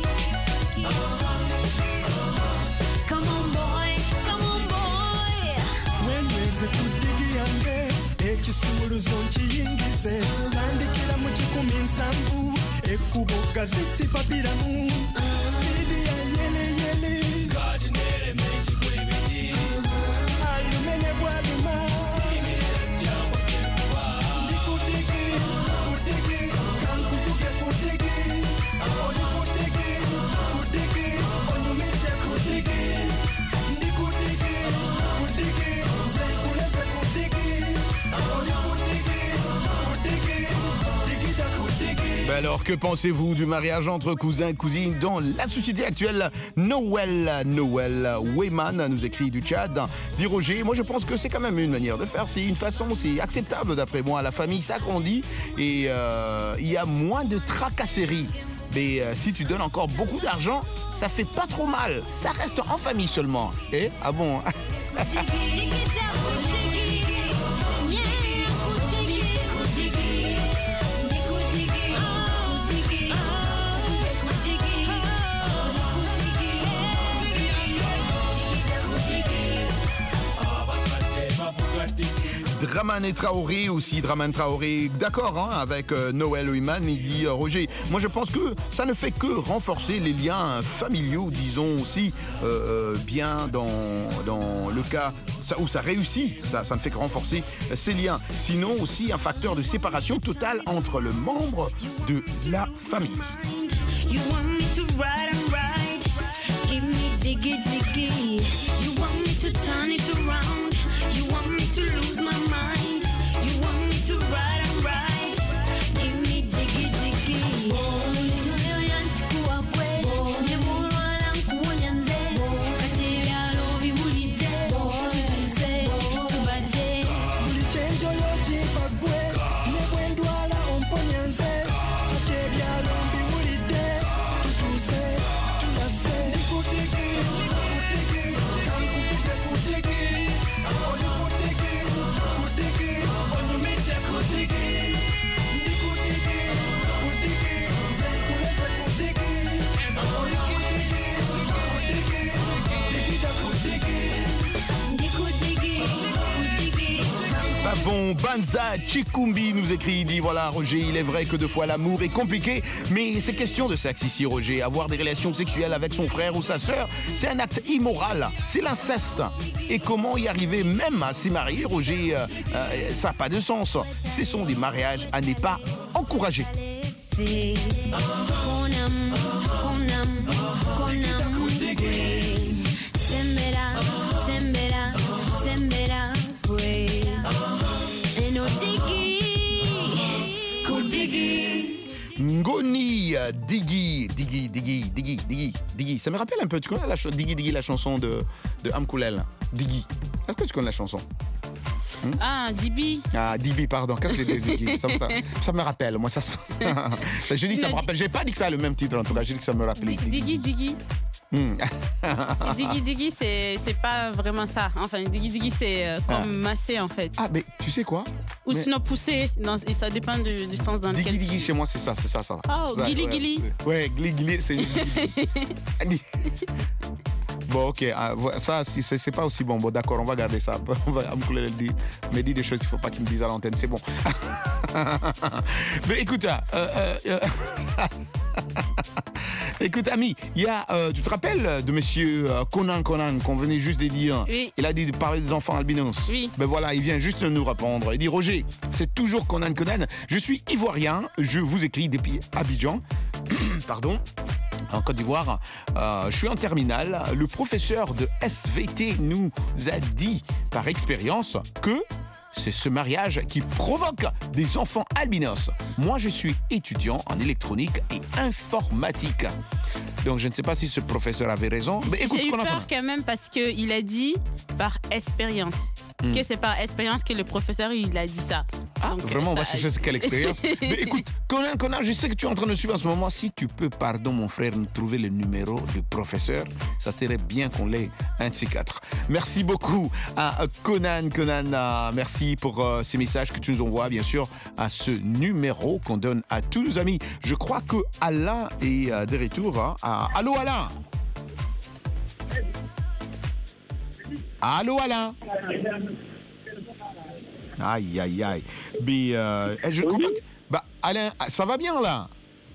Come on, boy, come on, boy. wenyweze ku digi yange ekisumuluzo nkiyingize tandikira mu kikumi nsanvu ekkubo gazisipapiramu spidi ya yeleyele Alors, que pensez-vous du mariage entre cousins et cousines dans la société actuelle? Noël, Noël Weyman nous écrit du Tchad. Dit Roger, moi je pense que c'est quand même une manière de faire. C'est une façon, c'est acceptable d'après moi. La famille s'agrandit et euh, il y a moins de tracasseries. Mais euh, si tu donnes encore beaucoup d'argent, ça fait pas trop mal. Ça reste en famille seulement. Eh? Ah bon? Draman et Traoré aussi, Draman Traoré, d'accord hein, avec euh, Noël Oyman, il dit euh, Roger, moi je pense que ça ne fait que renforcer les liens familiaux, disons aussi, euh, euh, bien dans, dans le cas ça, où ça réussit, ça, ça ne fait que renforcer ces liens. Sinon aussi un facteur de séparation totale entre le membre de la famille. You want me to ride and ride, give me diggy diggy. You want me to turn it around, you want me to lose my mind. You want me to ride and ride, give me diggy diggy. Tuyo yanchikuwa kwe, nebulwa lankuwa nyanze. Kateria lobi mulide, tutuze, tubade. Ulichenjo yoji bagwe, nebwendwala ompo nyanze. Kateria lobi mulide, tutuze, tulase. Nikudigi, nikudigi, kankupite kudigi. Amoyu kudigi, kudigi, onyumite kudigi. Nikudigi, kudigi, zenkulese kudigi. Amoyu kudigi, kudigi, nikida kudigi. Nikudigi, kudigi. Pavon Banza Chikumbi nous écrit, il dit voilà Roger, il est vrai que deux fois l'amour est compliqué, mais c'est question de sexe ici Roger. Avoir des relations sexuelles avec son frère ou sa sœur, c'est un acte immoral, c'est l'inceste. Et comment y arriver même à s'y marier Roger, euh, euh, ça n'a pas de sens. Ce sont des mariages à ne pas encourager. Konam, konam, konam, we. Sembera, sembera, sembera, we. Eno digi, kudigi. Ngoni Digi, Digi, Digi, Digi, Digi, Digi. Ça me rappelle un peu, tu connais la chanson Digi Digi, la chanson de, de Amkoulel, Digi. Est-ce que tu connais la chanson? Hmm? Ah, Dibi. Ah, Dibi, pardon. Qu'est-ce que c'est Digi? ça, me, ça me rappelle, moi, ça. ça je dis ça me rappelle. J'ai pas dit que ça a le même titre, en tout cas. J'ai dit que ça me rappelait. Digi Digi. Hmm. Digi Digi, c'est c'est pas vraiment ça. Enfin, Digi Digi, c'est euh, comme Ah. masser en fait. Ah, mais tu sais quoi? Ou Mais- sinon pousser. Non, et ça dépend du, du sens dans lequel. Digi Digi, chez moi, c'est ça, c'est ça, ça. Oh, Ça, Gili ouais. Gili. Ouais, Gili Gili, c'est Gili Gili. Bon, ok, ah, vo- ça, si, c'est c'est pas aussi bon. Bon, d'accord, on va garder ça. On va Amkoulel dit, me dit des choses qu'il faut pas qu'il me dise à l'antenne, c'est bon. Mais écoute, euh, euh, euh, écoute, ami, il y a, euh, tu te rappelles de monsieur euh, Conan Conan qu'on venait juste de dire? Oui. Il a dit de parler des enfants albinos. Oui. Ben voilà, il vient juste de nous répondre. Il dit Roger, c'est toujours Conan Conan. Je suis ivoirien, je vous écris depuis Abidjan. Pardon. En Côte d'Ivoire, euh, je suis en terminale. Le professeur de S V T nous a dit par expérience que c'est ce mariage qui provoque des enfants albinos. Moi, je suis étudiant en électronique et informatique. Donc, je ne sais pas si ce professeur avait raison. Mais écoute, J'ai eu qu'on entend. peur quand même parce qu'il a dit par expérience. Hmm. Que c'est par expérience que le professeur il a dit ça. Ah, Donc, vraiment, on va ça- chercher c'est quelle expérience. Mais écoute, Conan, Conan, je sais que tu es en train de suivre en ce moment. Si tu peux, pardon, mon frère, nous trouver le numéro du professeur, ça serait bien qu'on l'ait un de ces quatre. Merci beaucoup à Conan, Conan. euh, merci pour euh, ces messages que tu nous envoies, bien sûr, à ce numéro qu'on donne à tous nos amis. Je crois que Alain est euh, de retour. Hein, à... Allô, Alain? Allô, Alain? Aïe, aïe, aïe. Mais euh, je comprends. Bah, Alain, ça va bien là?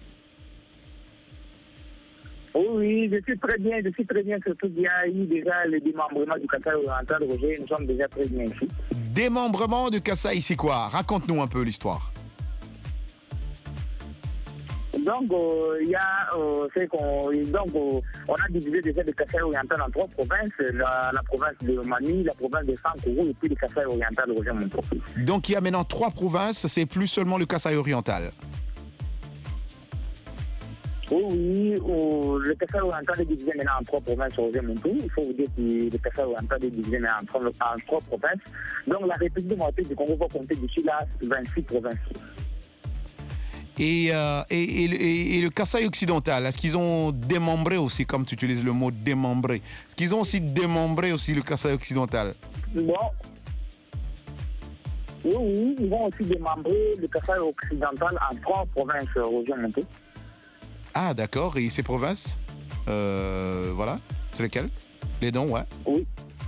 Oui, oui, je suis très bien, je suis très bien, surtout qu'il y a eu déjà le démembrement du Qatar oriental, Roger, nous sommes déjà très bien ici. Démembrement de Kasaï, c'est quoi? Raconte-nous un peu l'histoire. Donc, euh, il y a, euh, c'est qu'on, donc, euh, on a divisé déjà le Kasaï oriental en trois provinces, la, la province de Mani, la province de Sankourou et puis le Kasaï oriental, Roger, mon profil. Donc il y a maintenant trois provinces, c'est plus seulement le Kasaï oriental. Oui, oui, oh, le Kassai oriental est divisé maintenant en trois provinces au Montou. Il faut vous dire que le Kassai oriental est divisé maintenant en trois, en trois provinces. Donc la République démocratique du Congo va compter d'ici là vingt-six provinces. Et, euh, et, et, et, et le Kassai occidental, est-ce qu'ils ont démembré aussi, comme tu utilises le mot démembré, est-ce qu'ils ont aussi démembré aussi le Kassai occidental? Bon. Oui, oui, ils vont aussi démembrer le Kassai occidental en trois provinces au Montou. Ah, d'accord. Et ces provinces, euh, voilà, c'est lesquelles? Les dons, ouais. Oui.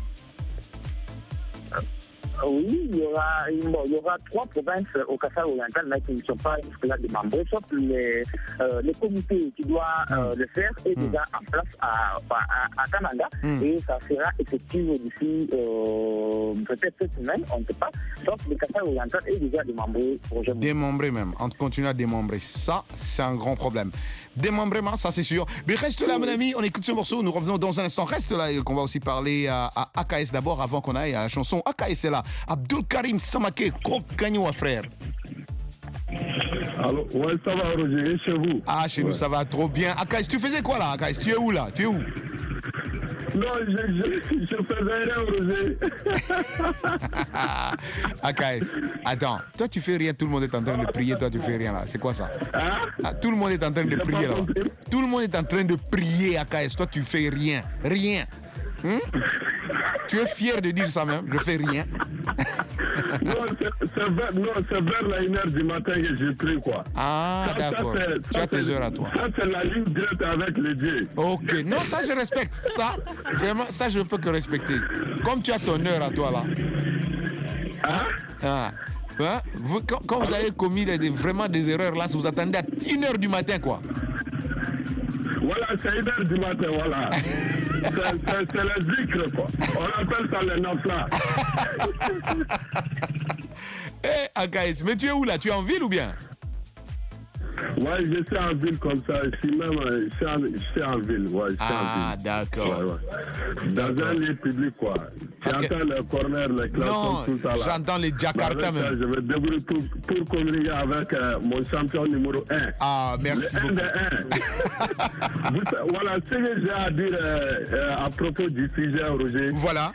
Oui, il y aura, bon, il y aura trois provinces au Kassai oriental, mais qui ne sont pas jusque-là démembrées, sauf les, euh, les comités qui doivent euh, le faire est mm. déjà en place à, à, à Kananga mm. et ça sera effectif d'ici euh, peut-être cette semaine, on ne sait pas, sauf le Kassai oriental est déjà démembré. Démembré même, on continue à démembrer. Ça, c'est un grand problème. Démembrement, ça c'est sûr. Mais reste là, mon ami, on écoute ce morceau, nous revenons dans un instant. Reste là, qu'on va aussi parler à, à A K S d'abord, avant qu'on aille à la chanson. A K S est là. Abdul Karim Samake, gros gagnant, frère. Alors, ouais, ça va, Roger, et chez vous? Ah, chez ouais. nous, ça va trop bien. A K S, tu faisais quoi là, A K S? Tu es où là? Tu es où? Non, je, je, je faisais rien, Roger. A K S, attends, toi tu fais rien, tout le monde est en train de prier, toi tu fais rien là. C'est quoi ça? Hein? Ah, tout le monde est en train de prier là. Tout le monde est en train de prier, A K S. Toi tu fais rien, rien. Hmm? Tu es fier de dire ça même? Je fais rien. Non, c'est vers, non, vers la une heure du matin que j'ai pris quoi. Ah, ça, d'accord. Ça, tu as tes heures à toi. Ça, c'est la ligne droite avec le Dieu. Ok, non, ça, je respecte. Ça, vraiment, ça, je ne peux que respecter. Comme tu as ton heure à toi, là. Hein? Ah. Hein? Vous, quand, quand vous avez commis des, vraiment des erreurs, là, vous attendez à une heure du matin, quoi. Voilà, c'est une heure du matin, voilà. C'est le zikr, quoi. On appelle ça le nafla. Eh, hey, A K S, mais tu es où là? Tu es en ville ou bien? Ouais, je suis en ville comme ça. Je suis même je suis en, je suis en ville. Ouais, je suis ah, en ville. d'accord. Ouais, ouais. Dans un lieu public, quoi. Tu entends que... le corner, les classes, tout ça là. J'entends les Jakarta même. Ça, je vais débrouiller pour, pour communiquer avec euh, mon champion numéro un. Ah, merci. Le un de un. Vous, voilà ce que j'ai à dire euh, euh, à propos du sujet, Roger. Voilà.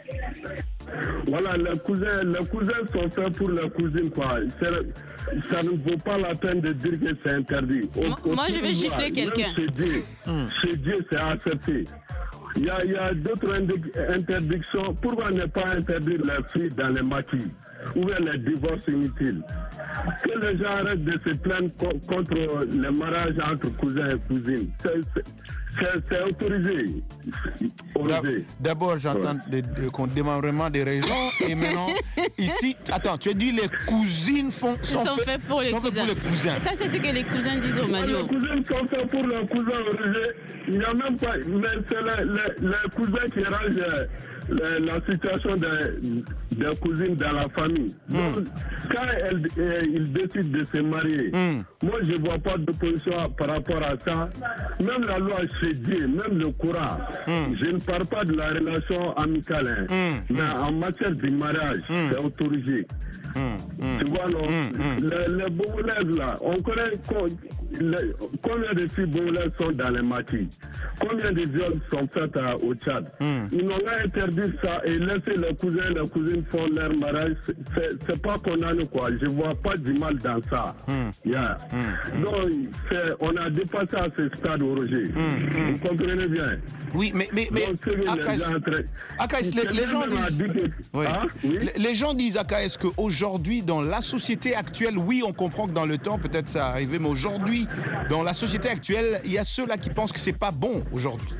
Voilà, les cousins, les cousins sont faits pour les cousines, quoi. Ça ne vaut pas la peine de dire que c'est interdit. Au, moi, au moi je vais gifler quelqu'un. Chez Dieu, mm. chez Dieu, c'est accepté. Il y a, il y a d'autres interdictions. Pourquoi ne pas interdire les filles dans les maquis ou les divorces inutiles? Que les gens arrêtent de se plaindre contre les mariages entre cousins et cousines. C'est autorisé. D'abord, j'entends qu'on demande vraiment des raisons. Et maintenant, ici, attends, tu as dit les cousines font, sont, sont faits fait pour, les cousins. Fait pour les cousins. Ça, c'est ce que les cousins disent au Mali. Les cousines sont faits pour les cousins. Il n'y a même pas. Mais c'est les, les, les cousins qui rangent la, la situation des, des cousines dans la famille. Mm. Donc, quand elles, ils décident de se marier, mm. moi, je ne vois pas d'opposition par rapport à ça. Même la loi chez Dieu, même le Coran, mm. je ne parle pas de la relation amicale, hein, mm. mais en matière de mariage, mm. c'est autorisé. Mm. Mm. Tu vois, non, mm. les, les Bongolaises, là, on connaît les, combien de filles Bongolaises sont dans les maquis, combien de viols sont faits à, au Tchad. Mm. Ils n'ont pas interdit ça et laisser les cousins et les cousines font leur mariage. C'est pas condamné, quoi. Je ne vois pas du mal dans ça. Mm. Yeah. Mm. Donc, on a dépassé à ce stade, Roger. Mm. Vous comprenez bien? Oui, mais, mais, mais A K S, A K S, les, les gens disent, que... oui. Ah, oui? les, les gens disent, A K S, qu'aujourd'hui, dans la société actuelle, oui, on comprend que dans le temps, peut-être ça arrivait, mais aujourd'hui, dans la société actuelle, il y a ceux-là qui pensent que c'est pas bon aujourd'hui.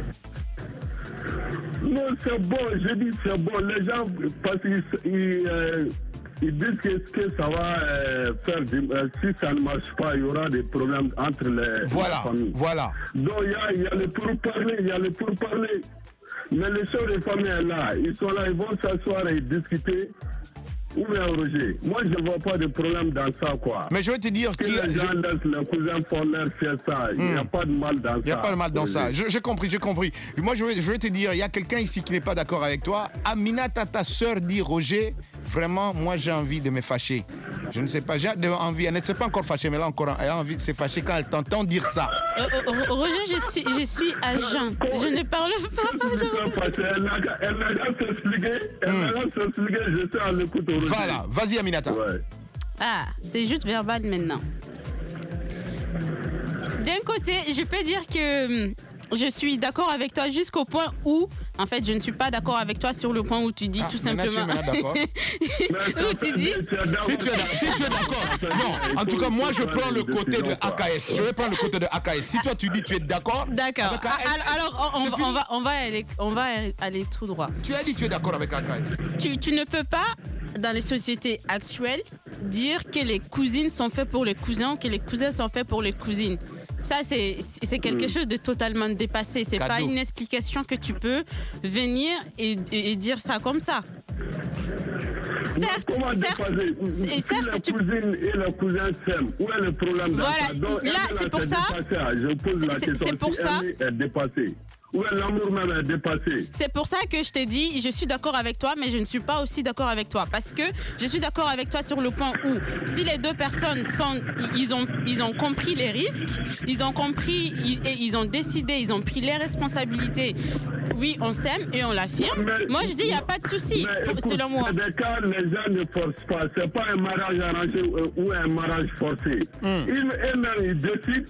Non, c'est bon, je dis c'est bon. Les gens, parce qu'ils ils, euh, ils disent que, que ça va euh, faire, du, euh, si ça ne marche pas, il y aura des problèmes entre les, voilà, les familles. Voilà. Donc il y a, il y a le pourparler, il y a le pourparler. Mais les chefs de famille sont là, ils sont là, ils vont s'asseoir et discuter. Ou bien Roger, moi je ne vois pas de problème dans ça, quoi. Mais je vais te dire que les gens je... laissent les cousins font leur faire ça. Il n'y a pas de mal dans ça. Il n'y a pas de mal dans Roger. ça. J'ai compris, j'ai compris. Moi je vais, je vais te dire, il y a quelqu'un ici qui n'est pas d'accord avec toi. Aminata, ta soeur, dit Roger, vraiment, moi j'ai envie de me fâcher. Je ne sais pas, j'ai envie, elle ne s'est pas encore fâchée, mais là encore, elle a envie de se fâcher quand elle t'entend dire ça. Euh, euh, Roger, je suis, je suis à jeun. Je ne parle pas. Je... Elle n'a qu'à s'expliquer. Elle n'a qu'à s'expliquer. Je suis à l'écoute. Voilà, vas-y Aminata. Ouais. Ah, c'est juste verbal maintenant. D'un côté, je peux dire que je suis d'accord avec toi jusqu'au point où, en fait, je ne suis pas d'accord avec toi sur le point où tu dis ah, tout simplement. Où tu dis. Si tu es, si tu es d'accord. Non, en tout cas, moi, je prends le côté de A K S. Je vais prendre le côté de A K S. Si toi, tu dis tu es d'accord. D'accord. Alors, on, on, on, va, on, va aller, on va aller tout droit. Tu as dit tu es d'accord avec A K S. Tu, tu ne peux pas, dans les sociétés actuelles, dire que les cousines sont faites pour les cousins, que les cousins sont faits pour les cousines. Ça, c'est, c'est quelque chose de totalement dépassé. C'est Cadeau. Pas une explication que tu peux venir et, et, et dire ça comme ça. Certes, certes, et certes, la tu... cousine et le cousin s'aiment. Où est le problème? Voilà, Donc, là, c'est pour ça. Je pose c'est, la c'est, question. c'est pour si ça. Est dépassée. Où est l'amour même est dépassé? C'est pour ça que je t'ai dit, je suis d'accord avec toi, mais je ne suis pas aussi d'accord avec toi. Parce que je suis d'accord avec toi sur le point où, si les deux personnes sont, ils ont, ils ont compris les risques, ils ont compris, ils, et ils ont décidé, ils ont pris les responsabilités. Oui, on s'aime et on l'affirme. Mais, moi, je dis, il n'y a pas de souci, selon moi. Dans des cas, les gens ne forcent pas. Ce n'est pas un mariage arrangé ou un mariage forcé. Mm. Ils, eux-mêmes, ils décident.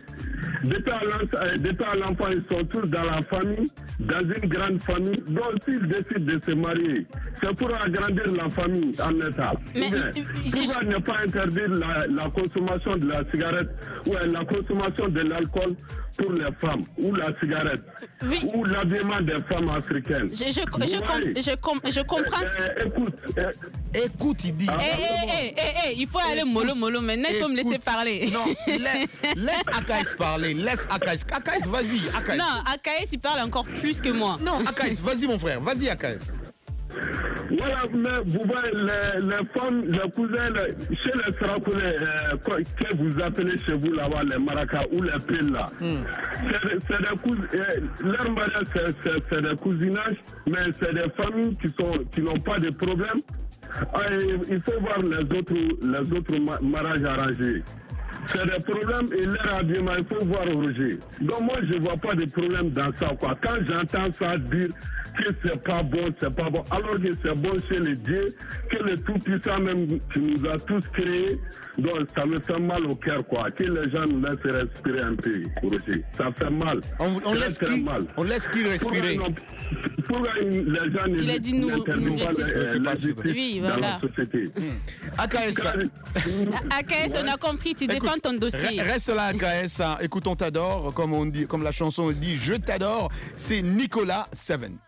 Depuis à l'enfant, ils sont tous dans la famille, dans une grande famille. Donc, s'ils décident de se marier, c'est pour agrandir la famille en état. Mais pourquoi ne pas interdire la, la consommation de la cigarette ou la consommation de l'alcool pour les femmes, ou la cigarette, oui. ou l'habillement des femmes africaines? Je, je, je, com, je, com, je comprends. Euh, euh, écoute, euh, écoute, il dit. Eh, eh, eh, eh, eh, il faut aller mollo, mollo, maintenant il faut me laisser parler. Non, laisse, laisse A K S parler, laisse A K S. A K S, vas-y, A K S. Non, A K S, il parle encore plus que moi. Non, A K S, vas-y, mon frère, vas-y, A K S. Voilà, mais vous voyez, les, les femmes, les cousins, les, chez les Sarakoulés, euh, que vous appelez chez vous là-bas, les Maracas ou les Pils là, mm. c'est, c'est des cousins, euh, leur mariage, c'est, c'est, c'est des cousinages, mais c'est des familles qui, sont, qui n'ont pas de problème. Euh, il faut voir les autres, les autres ma- mariages arrangés. C'est des problèmes et leur habillement, il faut voir Roger. Donc moi, je ne vois pas de problème dans ça, quoi. Quand j'entends ça dire que c'est pas bon, c'est pas bon, alors que c'est bon chez les dieux, que le Tout-Puissant même qui nous a tous créés, donc ça me fait mal au cœur, quoi. Que les gens nous laissent respirer un peu, Roger. Ça fait mal. On, on, laisse, qui, mal. on laisse qui respirer. Pourquoi les gens Il a dit nous, n'interviennent pas la, la justice oui, voilà. dans la société? Mmh. A K S. A K S, on a compris, tu défends Écoute, ton dossier. Reste là, A K S. Écoute, on t'adore, comme, on dit, comme la chanson dit, je t'adore. C'est Nicolas Seven.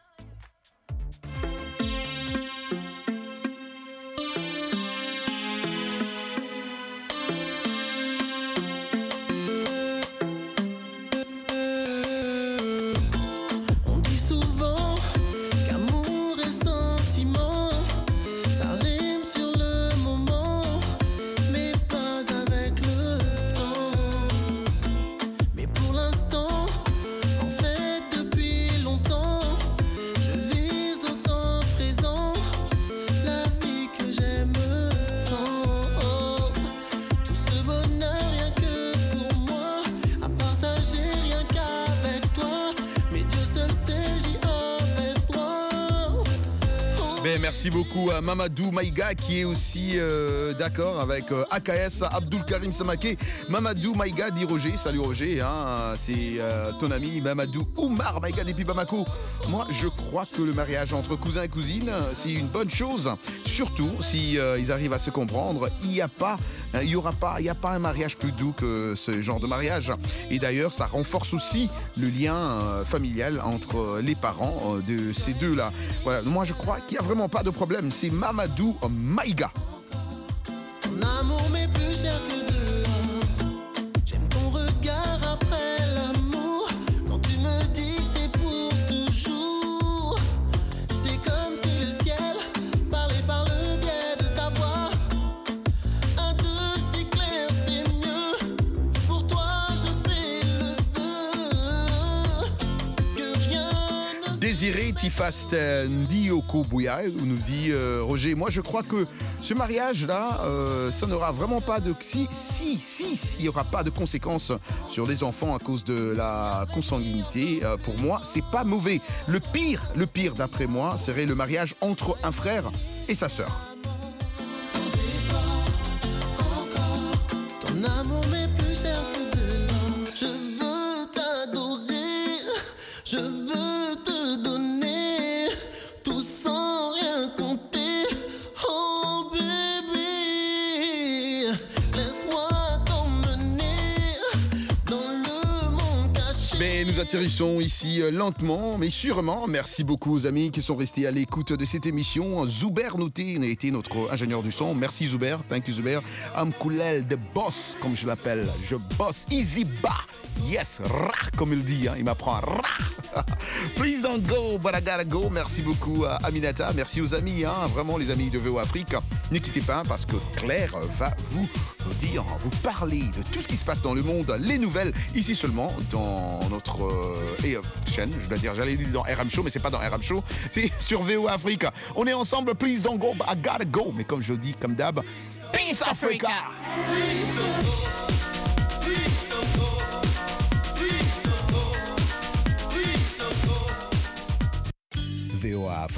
Merci beaucoup à Mamadou Maïga qui est aussi euh, d'accord avec euh, A K S, Abdul Karim Samaké. Mamadou Maïga dit Roger, salut Roger, hein, c'est euh, ton ami Mamadou Oumar Maïga depuis Bamako. Moi je crois que le mariage entre cousins et cousines c'est une bonne chose, surtout si euh, ils arrivent à se comprendre. Il n'y a pas, il n'y aura pas, il n'y a pas un mariage plus doux que ce genre de mariage. Et d'ailleurs ça renforce aussi le lien euh, familial entre les parents euh, de ces deux-là. Voilà, moi je crois qu'il n'y a vraiment pas de problème, c'est Mamadou Maïga. Ton amour m'est plus cher que de l'or. J'aime ton regard après l'amour. Quand tu me dis que c'est pour toujours, c'est comme si le ciel parlait par le biais de ta voix. Un deux si clair, c'est mieux. Pour toi, je fais le vœu que rien ne Désiré Tifast Ndioko Bouya nous dit euh, Roger, moi je crois que ce mariage-là, euh, ça n'aura vraiment pas de... Si, si, si, s'il n'y aura pas de conséquences sur les enfants à cause de la consanguinité, euh, pour moi, c'est pas mauvais. Le pire, le pire d'après moi, serait le mariage entre un frère et sa sœur. Ton amour m'est plus cher que de l'or. Je veux t'adorer, je veux te donner tout sans rien compter. Oh bébé, laisse-moi t'emmener dans le monde caché. Mais nous atterrissons ici euh, lentement, mais sûrement. Merci beaucoup aux amis qui sont restés à l'écoute de cette émission. Zuber Noté a été notre ingénieur du son. Merci Zuber, thank you Zuber. Amkoulel de boss, comme je l'appelle. Je bosse. Easy ba. Yes, ra, comme il dit, hein. Il m'apprend ra. Please don't go, but I gotta go. Merci beaucoup à Aminata. Merci aux amis, hein. Vraiment les amis de V O Afrique. Ne quittez pas parce que Claire va vous dire, vous parler de tout ce qui se passe dans le monde, les nouvelles, ici seulement dans notre euh, et, euh, chaîne. Je dois dire, j'allais dire dans R M Show, mais c'est pas dans R M Show, c'est sur V O Afrique. On est ensemble, please don't go, but I gotta go. Mais comme je le dis, comme d'hab, Peace Africa. V O A